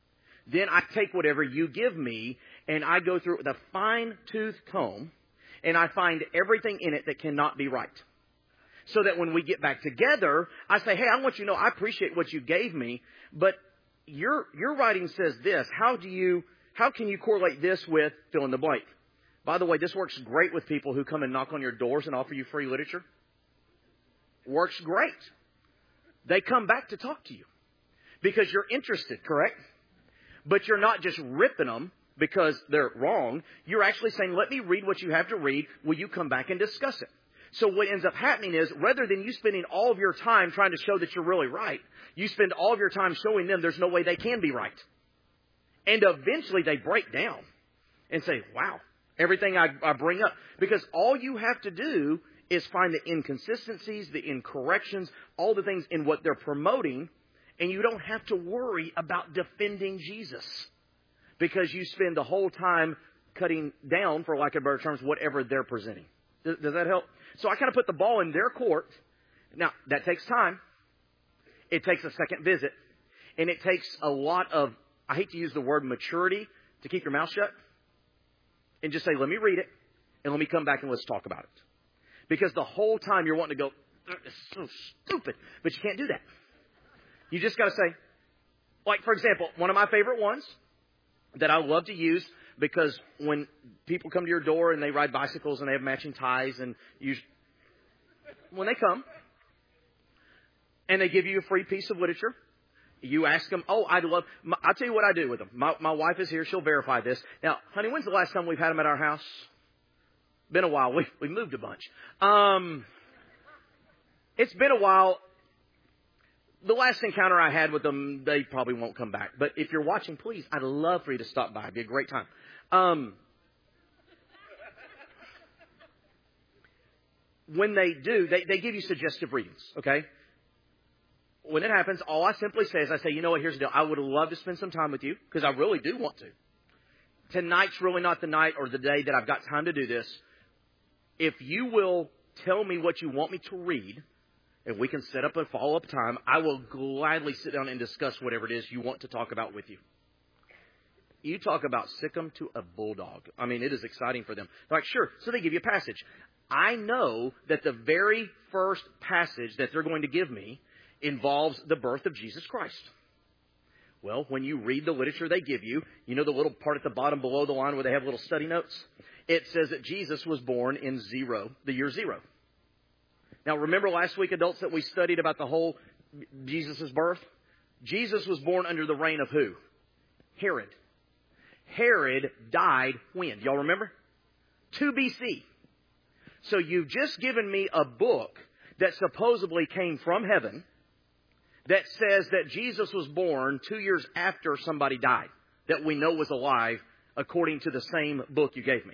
Then I take whatever you give me and I go through it with a fine-tooth comb and I find everything in it that cannot be right. So that when we get back together, I say, hey, I want you to know I appreciate what you gave me, but your writing says this. How can you correlate this with fill in the blank? By the way, this works great with people who come and knock on your doors and offer you free literature. Works great. They come back to talk to you because you're interested, correct? But you're not just ripping them because they're wrong. You're actually saying, let me read what you have to read. Will you come back and discuss it? So what ends up happening is, rather than you spending all of your time trying to show that you're really right, you spend all of your time showing them there's no way they can be right. And eventually they break down and say, wow, everything I bring up. Because all you have to do is find the inconsistencies, the incorrections, all the things in what they're promoting, and you don't have to worry about defending Jesus. Because you spend the whole time cutting down, for lack of better terms, whatever they're presenting. Does that help? So I kind of put the ball in their court. Now, that takes time. It takes a second visit. And it takes a lot of, I hate to use the word maturity, to keep your mouth shut. And just say, let me read it. And let me come back and let's talk about it. Because the whole time you're wanting to go, it's so stupid. But you can't do that. You just got to say, like, for example, one of my favorite ones that I love to use, because when people come to your door and they ride bicycles and they have matching ties and when they come and they give you a free piece of literature, you ask them, I'll tell you what I do with them. My wife is here. She'll verify this. Now, honey, when's the last time we've had them at our house? Been a while. We moved a bunch. It's been a while. The last encounter I had with them, they probably won't come back. But if you're watching, please, I'd love for you to stop by. It'd be a great time. When they do, they give you suggestive readings, okay? When it happens, all I simply say is, you know what, here's the deal. I would love to spend some time with you, because I really do want to. Tonight's really not the night or the day that I've got time to do this. If you will tell me what you want me to read, and we can set up a follow-up time, I will gladly sit down and discuss whatever it is you want to talk about with you. You talk about sick 'em to a bulldog. I mean, it is exciting for them. They're like, sure. So they give you a passage. I know that the very first passage that they're going to give me involves the birth of Jesus Christ. Well, when you read the literature they give you, you know the little part at the bottom below the line where they have little study notes? It says that Jesus was born in the year 0. Now, remember last week, adults, that we studied about the whole Jesus' birth? Jesus was born under the reign of who? Herod. Herod died when? Y'all remember? 2 BC. So you've just given me a book that supposedly came from heaven that says that Jesus was born 2 years after somebody died that we know was alive according to the same book you gave me.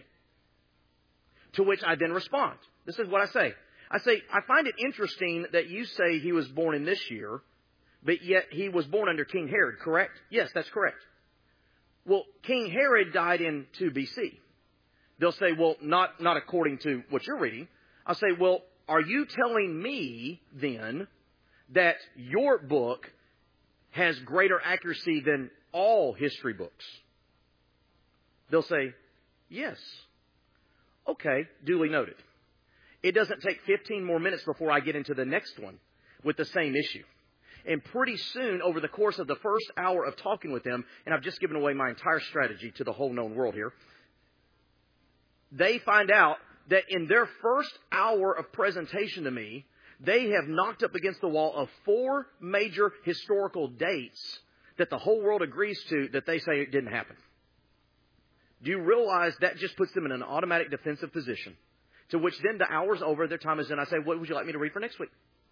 To which I then respond. This is what I say. I find it interesting that you say he was born in this year, but yet he was born under King Herod, correct? Yes, that's correct. Well, King Herod died in 2 BC. They'll say, well, not according to what you're reading. I'll say, well, are you telling me then that your book has greater accuracy than all history books? They'll say, yes. Okay, duly noted. It doesn't take 15 more minutes before I get into the next one with the same issue. And pretty soon, over the course of the first hour of talking with them, and I've just given away my entire strategy to the whole known world here, they find out that in their first hour of presentation to me, they have knocked up against the wall of 4 major historical dates that the whole world agrees to that they say it didn't happen. Do you realize that just puts them in an automatic defensive position? To which then the hour's over, their time is in. I say, what would you like me to read for next week?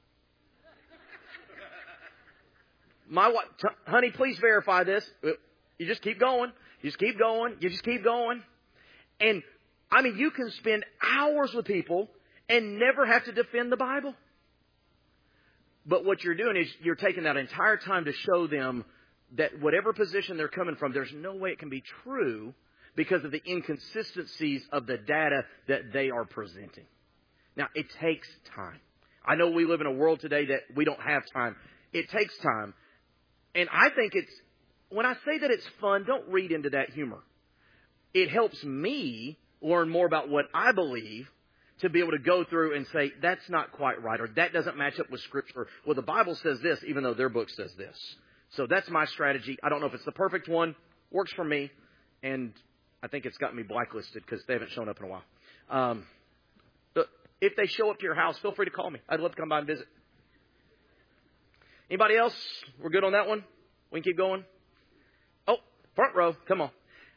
My wife, honey, please verify this. You just keep going. You just keep going. You just keep going. And, I mean, you can spend hours with people and never have to defend the Bible. But what you're doing is you're taking that entire time to show them that whatever position they're coming from, there's no way it can be true because of the inconsistencies of the data that they are presenting. Now, it takes time. I know we live in a world today that we don't have time. It takes time. And I think it's when I say that it's fun, don't read into that humor. It helps me learn more about what I believe to be able to go through and say, that's not quite right, or that doesn't match up with Scripture. Well, the Bible says this, even though their book says this. So that's my strategy. I don't know if it's the perfect one. Works for me. And I think it's got me blacklisted because they haven't shown up in a while. But if they show up to your house, feel free to call me. I'd love to come by and visit. Anybody else? We're good on that one? We can keep going? Oh, front row. Come on.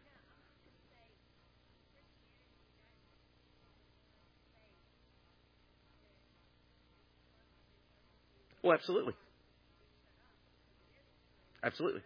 Oh, absolutely. Absolutely.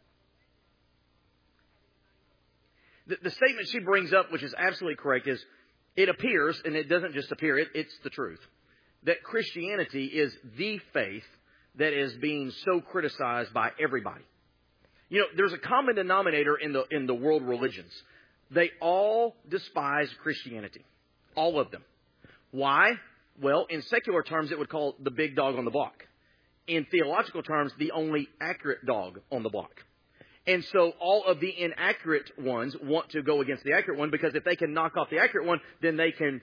The statement she brings up, which is absolutely correct, is it appears, and it doesn't just appear, it's the truth, that Christianity is the faith that is being so criticized by everybody. You know, there's a common denominator in the world religions. They all despise Christianity. All of them. Why? Well, in secular terms, it would call the big dog on the block. In theological terms, the only accurate dog on the block. And so all of the inaccurate ones want to go against the accurate one, because if they can knock off the accurate one, then they can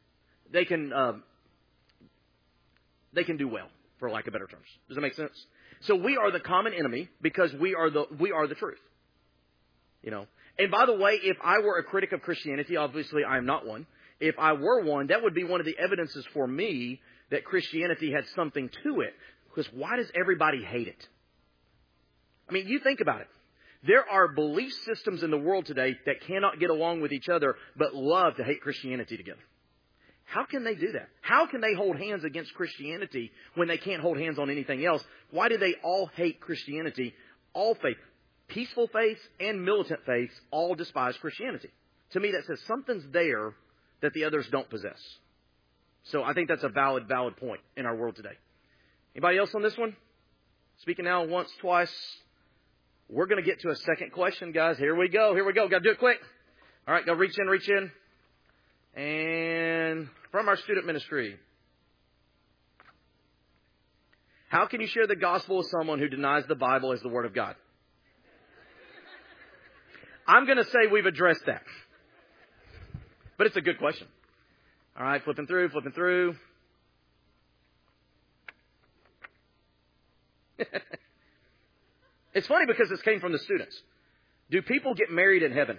do well, for lack of better terms. Does that make sense? So we are the common enemy because we are the truth. You know. And by the way, if I were a critic of Christianity, obviously I am not one. If I were one, that would be one of the evidences for me that Christianity had something to it. Because why does everybody hate it? I mean, you think about it. There are belief systems in the world today that cannot get along with each other but love to hate Christianity together. How can they do that? How can they hold hands against Christianity when they can't hold hands on anything else? Why do they all hate Christianity? All faith, peaceful faiths and militant faiths, all despise Christianity. To me, that says something's there that the others don't possess. So I think that's a valid point in our world today. Anybody else on this one? Speaking now once, twice. We're going to get to a second question, guys. Here we go. Got to do it quick. All right, go reach in. And from our student ministry. How can you share the gospel with someone who denies the Bible as the Word of God? I'm going to say we've addressed that. But it's a good question. All right, flipping through. It's funny because this came from the students. Do people get married in heaven?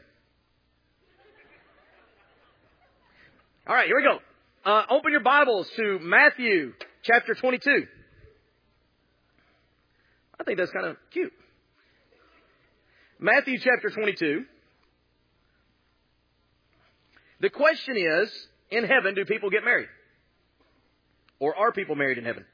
All right, here we go. Open your Bibles to Matthew chapter 22. I think that's kind of cute. Matthew chapter 22. The question is, in heaven, do people get married? Or are people married in heaven?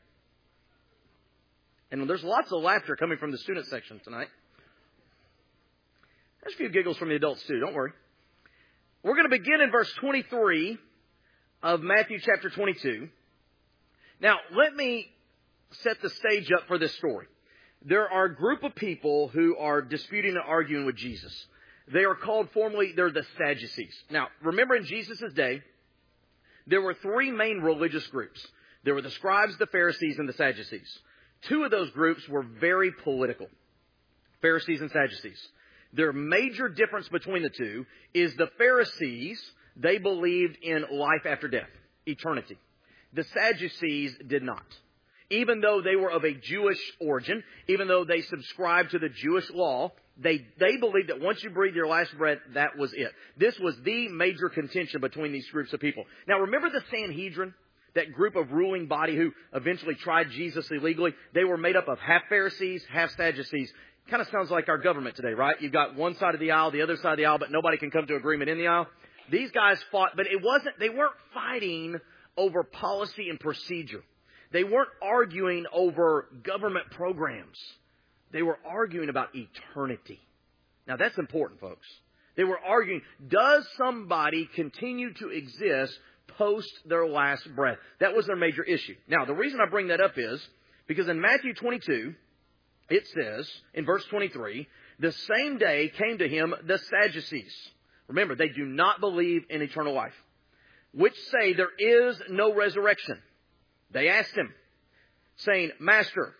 And there's lots of laughter coming from the student section tonight. There's a few giggles from the adults too, don't worry. We're going to begin in verse 23 of Matthew chapter 22. Now, let me set the stage up for this story. There are a group of people who are disputing and arguing with Jesus. They are called formally, they're the Sadducees. Now, remember in Jesus' day, there were three main religious groups. There were the scribes, the Pharisees, and the Sadducees. Two of those groups were very political. Pharisees and Sadducees. Their major difference between the two is the Pharisees, they believed in life after death, eternity. The Sadducees did not. Even though they were of a Jewish origin, even though they subscribed to the Jewish law, they believed that once you breathe your last breath, that was it. This was the major contention between these groups of people. Now remember the Sanhedrin? That group of ruling body who eventually tried Jesus illegally, they were made up of half Pharisees, half Sadducees. Kind of sounds like our government today, right? You've got one side of the aisle, the other side of the aisle, but nobody can come to agreement in the aisle. These guys fought, but they weren't fighting over policy and procedure. They weren't arguing over government programs. They were arguing about eternity. Now that's important, folks. They were arguing, does somebody continue to exist post their last breath? That was their major issue. Now, the reason I bring that up is because in Matthew 22, it says in verse 23, the same day came to him the Sadducees. Remember, they do not believe in eternal life, which say there is no resurrection. They asked him, saying, Master,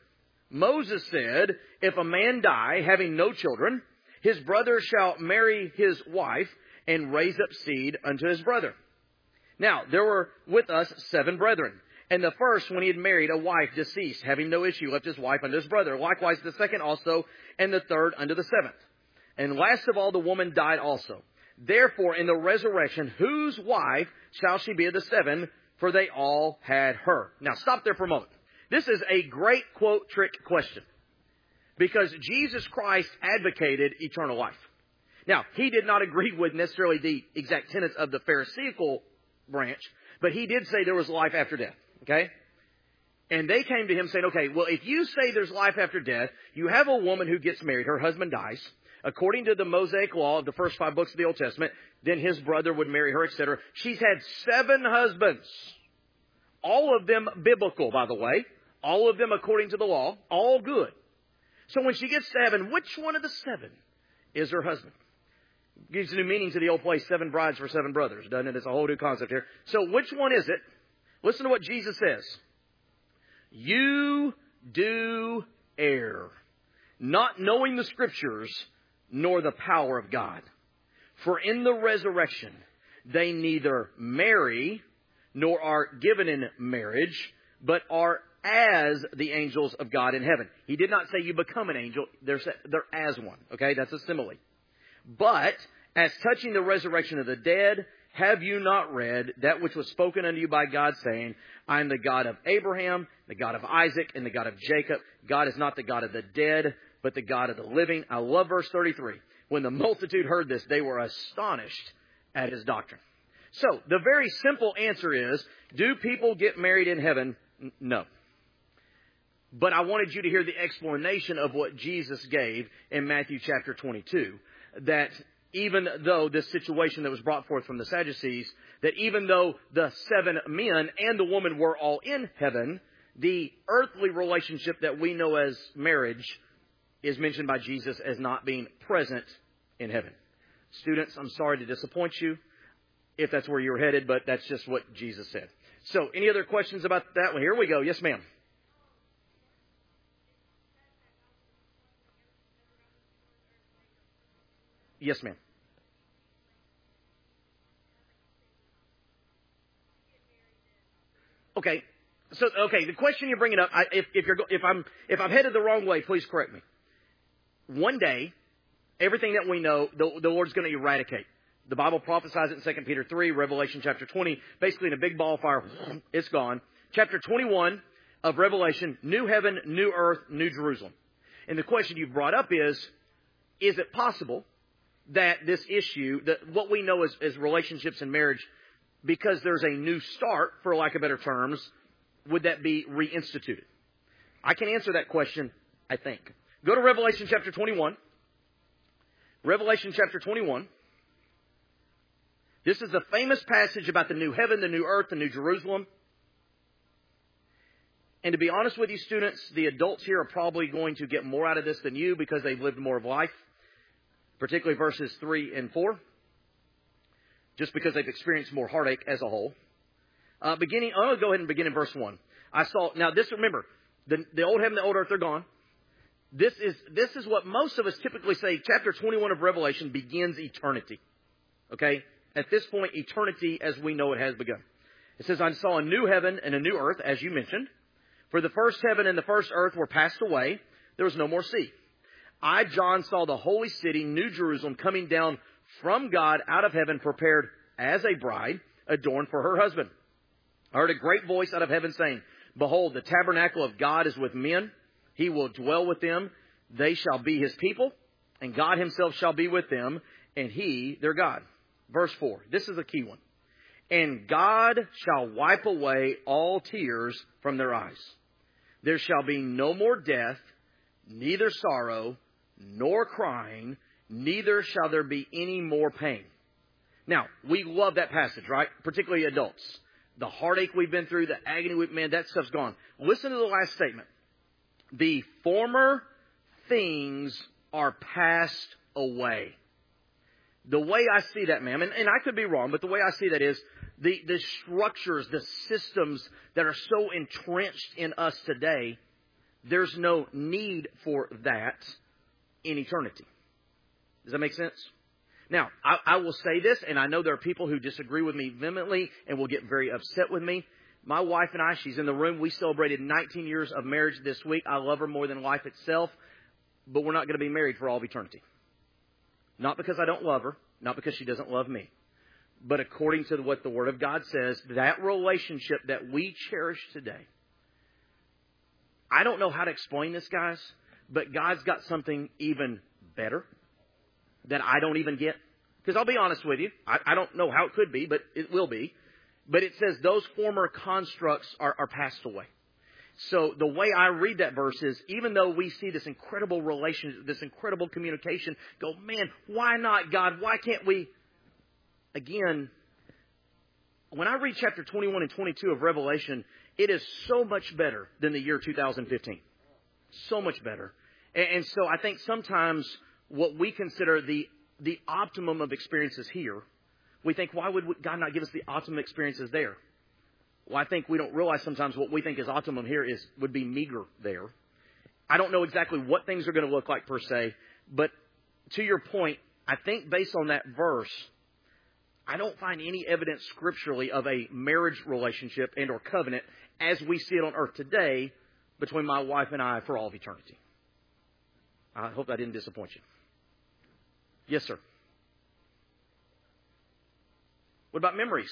Moses said, if a man die having no children, his brother shall marry his wife and raise up seed unto his brother. Now, there were with us 7 brethren. And the first, when he had married a wife deceased, having no issue, left his wife unto his brother. Likewise the second also, and the third unto the 7th. And last of all, the woman died also. Therefore, in the resurrection, whose wife shall she be of the 7? For they all had her. Now, stop there for a moment. This is a great quote trick question. Because Jesus Christ advocated eternal life. Now, he did not agree with necessarily the exact tenets of the Pharisaical branch, but he did say there was life after death. Okay? And they came to him saying, okay, well, if you say there's life after death, you have a woman who gets married, her husband dies. According to the Mosaic law of the first 5 books of the Old Testament, then his brother would marry her, etc. She's had 7 husbands. All of them biblical, by the way. All of them according to the law. All good. So when she gets to heaven, which one of the 7 is her husband? Gives a new meaning to the old place, 7 brides for 7 brothers, doesn't it? It's a whole new concept here. So which one is it? Listen to what Jesus says. You do err, not knowing the Scriptures, nor the power of God. For in the resurrection, they neither marry, nor are given in marriage, but are as the angels of God in heaven. He did not say you become an angel. They're as one. Okay, that's a simile. But as touching the resurrection of the dead, have you not read that which was spoken unto you by God, saying, I am the God of Abraham, the God of Isaac, and the God of Jacob. God is not the God of the dead, but the God of the living. I love verse 33. When the multitude heard this, they were astonished at his doctrine. So, the very simple answer is, do people get married in heaven? No. But I wanted you to hear the explanation of what Jesus gave in Matthew chapter 22. That even though this situation that was brought forth from the Sadducees, that even though the 7 men and the woman were all in heaven, the earthly relationship that we know as marriage is mentioned by Jesus as not being present in heaven. Students, I'm sorry to disappoint you if that's where you're headed, but that's just what Jesus said. So, any other questions about that one? Here we go. Yes, ma'am. Yes, ma'am. Okay. So, the question you're bringing up, if I'm headed the wrong way, please correct me. One day, everything that we know, the Lord's going to eradicate. The Bible prophesies it in 2 Peter 3, Revelation chapter 20, basically in a big ball of fire, it's gone. Chapter 21 of Revelation, new heaven, new earth, new Jerusalem. And the question you brought up is it possible that this issue, that what we know as relationships and marriage, because there's a new start, for lack of better terms, would that be reinstituted? I can answer that question, I think. Go to Revelation chapter 21. Revelation chapter 21. This is a famous passage about the new heaven, the new earth, the new Jerusalem. And to be honest with you, students, the adults here are probably going to get more out of this than you because they've lived more of life, particularly verses 3 and 4, just because they've experienced more heartache as a whole. I'm going to go ahead and begin in verse 1. Remember, the old heaven, the old earth, they're gone. This is what most of us typically say. Chapter 21 of Revelation begins eternity. Okay? At this point, eternity as we know it has begun. It says, I saw a new heaven and a new earth, as you mentioned. For the first heaven and the first earth were passed away. There was no more sea. I, John, saw the holy city, New Jerusalem, coming down from God out of heaven, prepared as a bride, adorned for her husband. I heard a great voice out of heaven saying, Behold, the tabernacle of God is with men. He will dwell with them. They shall be his people, and God himself shall be with them, and he, their God. Verse 4. This is the key one. And God shall wipe away all tears from their eyes. There shall be no more death, neither sorrow, nor crying, neither shall there be any more pain. Now, we love that passage, right? Particularly adults. The heartache we've been through, the agony that stuff's gone. Listen to the last statement. The former things are passed away. The way I see that, ma'am, and I could be wrong, but the way I see that is the structures, the systems that are so entrenched in us today, there's no need for that in eternity. Does that make sense? Now, I will say this, and I know there are people who disagree with me vehemently and will get very upset with me. My wife and I, she's in the room. We celebrated 19 years of marriage this week. I love her more than life itself, but we're not going to be married for all of eternity. Not because I don't love her, not because she doesn't love me, but according to what the Word of God says, that relationship that we cherish today. I don't know how to explain this, guys, but God's got something even better that I don't even get. Because I'll be honest with you, I don't know how it could be, but it will be. But it says those former constructs are passed away. So the way I read that verse is, even though we see this incredible relationship, this incredible communication, go, man, why not, God? Why can't we? Again, when I read chapter 21 and 22 of Revelation, it is so much better than the year 2015. So much better. And so I think sometimes what we consider the optimum of experiences here, we think, why would God not give us the optimum experiences there? Well, I think we don't realize sometimes what we think is optimum here would be meager there. I don't know exactly what things are going to look like per se, but to your point, I think based on that verse, I don't find any evidence scripturally of a marriage relationship and or covenant as we see it on earth today between my wife and I for all of eternity. I hope that didn't disappoint you. Yes, sir. What about memories?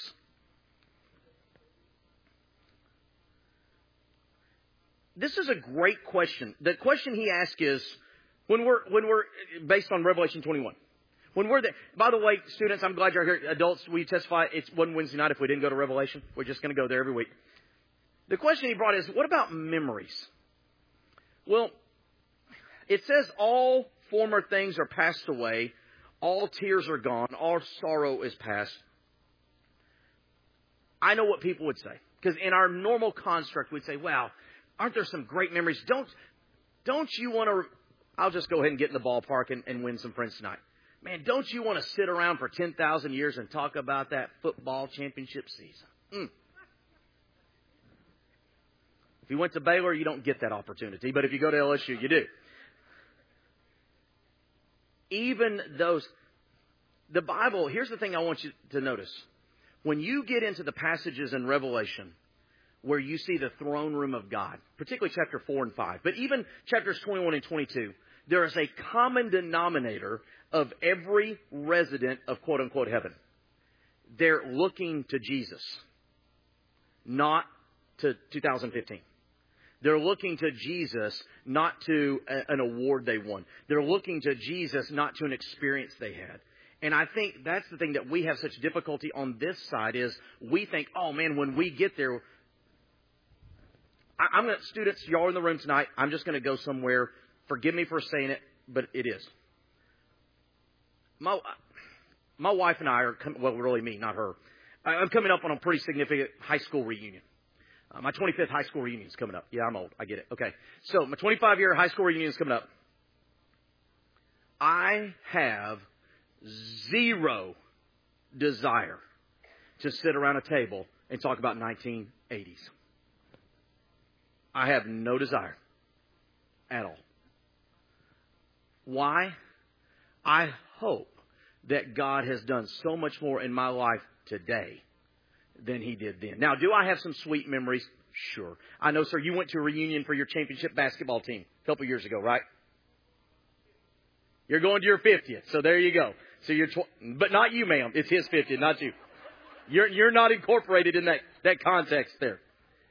This is a great question. The question he asked is, when we're based on Revelation 21, when we're there. By the way, students, I'm glad you're here. Adults, we testify. It's one Wednesday night if we didn't go to Revelation. We're just going to go there every week. The question he brought is, what about memories? Well, it says all former things are passed away. All tears are gone. All sorrow is past. I know what people would say. Because in our normal construct, we'd say, wow, aren't there some great memories? Don't you want to... I'll just go ahead and get in the ballpark and win some friends tonight. Man, don't you want to sit around for 10,000 years and talk about that football championship season? If you went to Baylor, you don't get that opportunity. But if you go to LSU, you do. Even those... The Bible, here's the thing I want you to notice. When you get into the passages in Revelation where you see the throne room of God, particularly chapter 4 and 5, but even chapters 21 and 22, there is a common denominator of every resident of quote-unquote heaven. They're looking to Jesus, not to 2015. They're looking to Jesus, not to an award they won. They're looking to Jesus, not to an experience they had. And I think that's the thing that we have such difficulty on this side is we think, oh man, when we get there, students, y'all are in the room tonight. I'm just going to go somewhere. Forgive me for saying it, but it is. My wife and I are, well, really me, not her. I'm coming up on a pretty significant high school reunion. My 25th high school reunion is coming up. Yeah, I'm old. I get it. Okay. So my 25-year high school reunion is coming up. I have zero desire to sit around a table and talk about 1980s. I have no desire at all. Why? I hope that God has done so much more in my life today than He did then. Now, do I have some sweet memories? Sure. I know, sir, you went to a reunion for your championship basketball team a couple years ago, right? You're going to your 50th, so there you go. So but not you, ma'am. It's his 50th, not you. You're not incorporated in that context there.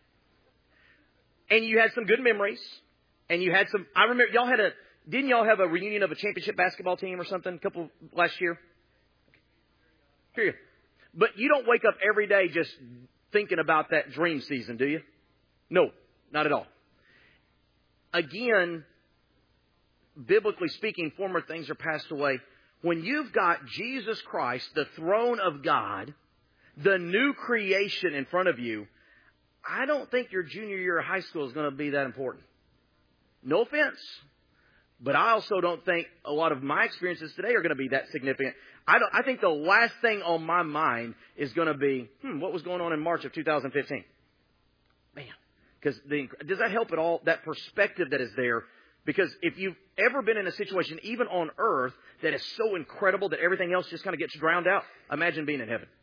And you had some good memories, and you had some. I remember didn't y'all have a reunion of a championship basketball team or something last year? Here. But you don't wake up every day just thinking about that dream season, do you? No, not at all. Again, biblically speaking, former things are passed away. When you've got Jesus Christ, the throne of God, the new creation in front of you, I don't think your junior year of high school is going to be that important. No offense. But I also don't think a lot of my experiences today are going to be that significant. I think the last thing on my mind is going to be, what was going on in March of 2015? Man, Because does that help at all? That perspective that is there. Because if you've ever been in a situation, even on earth, that is so incredible that everything else just kind of gets drowned out, imagine being in heaven.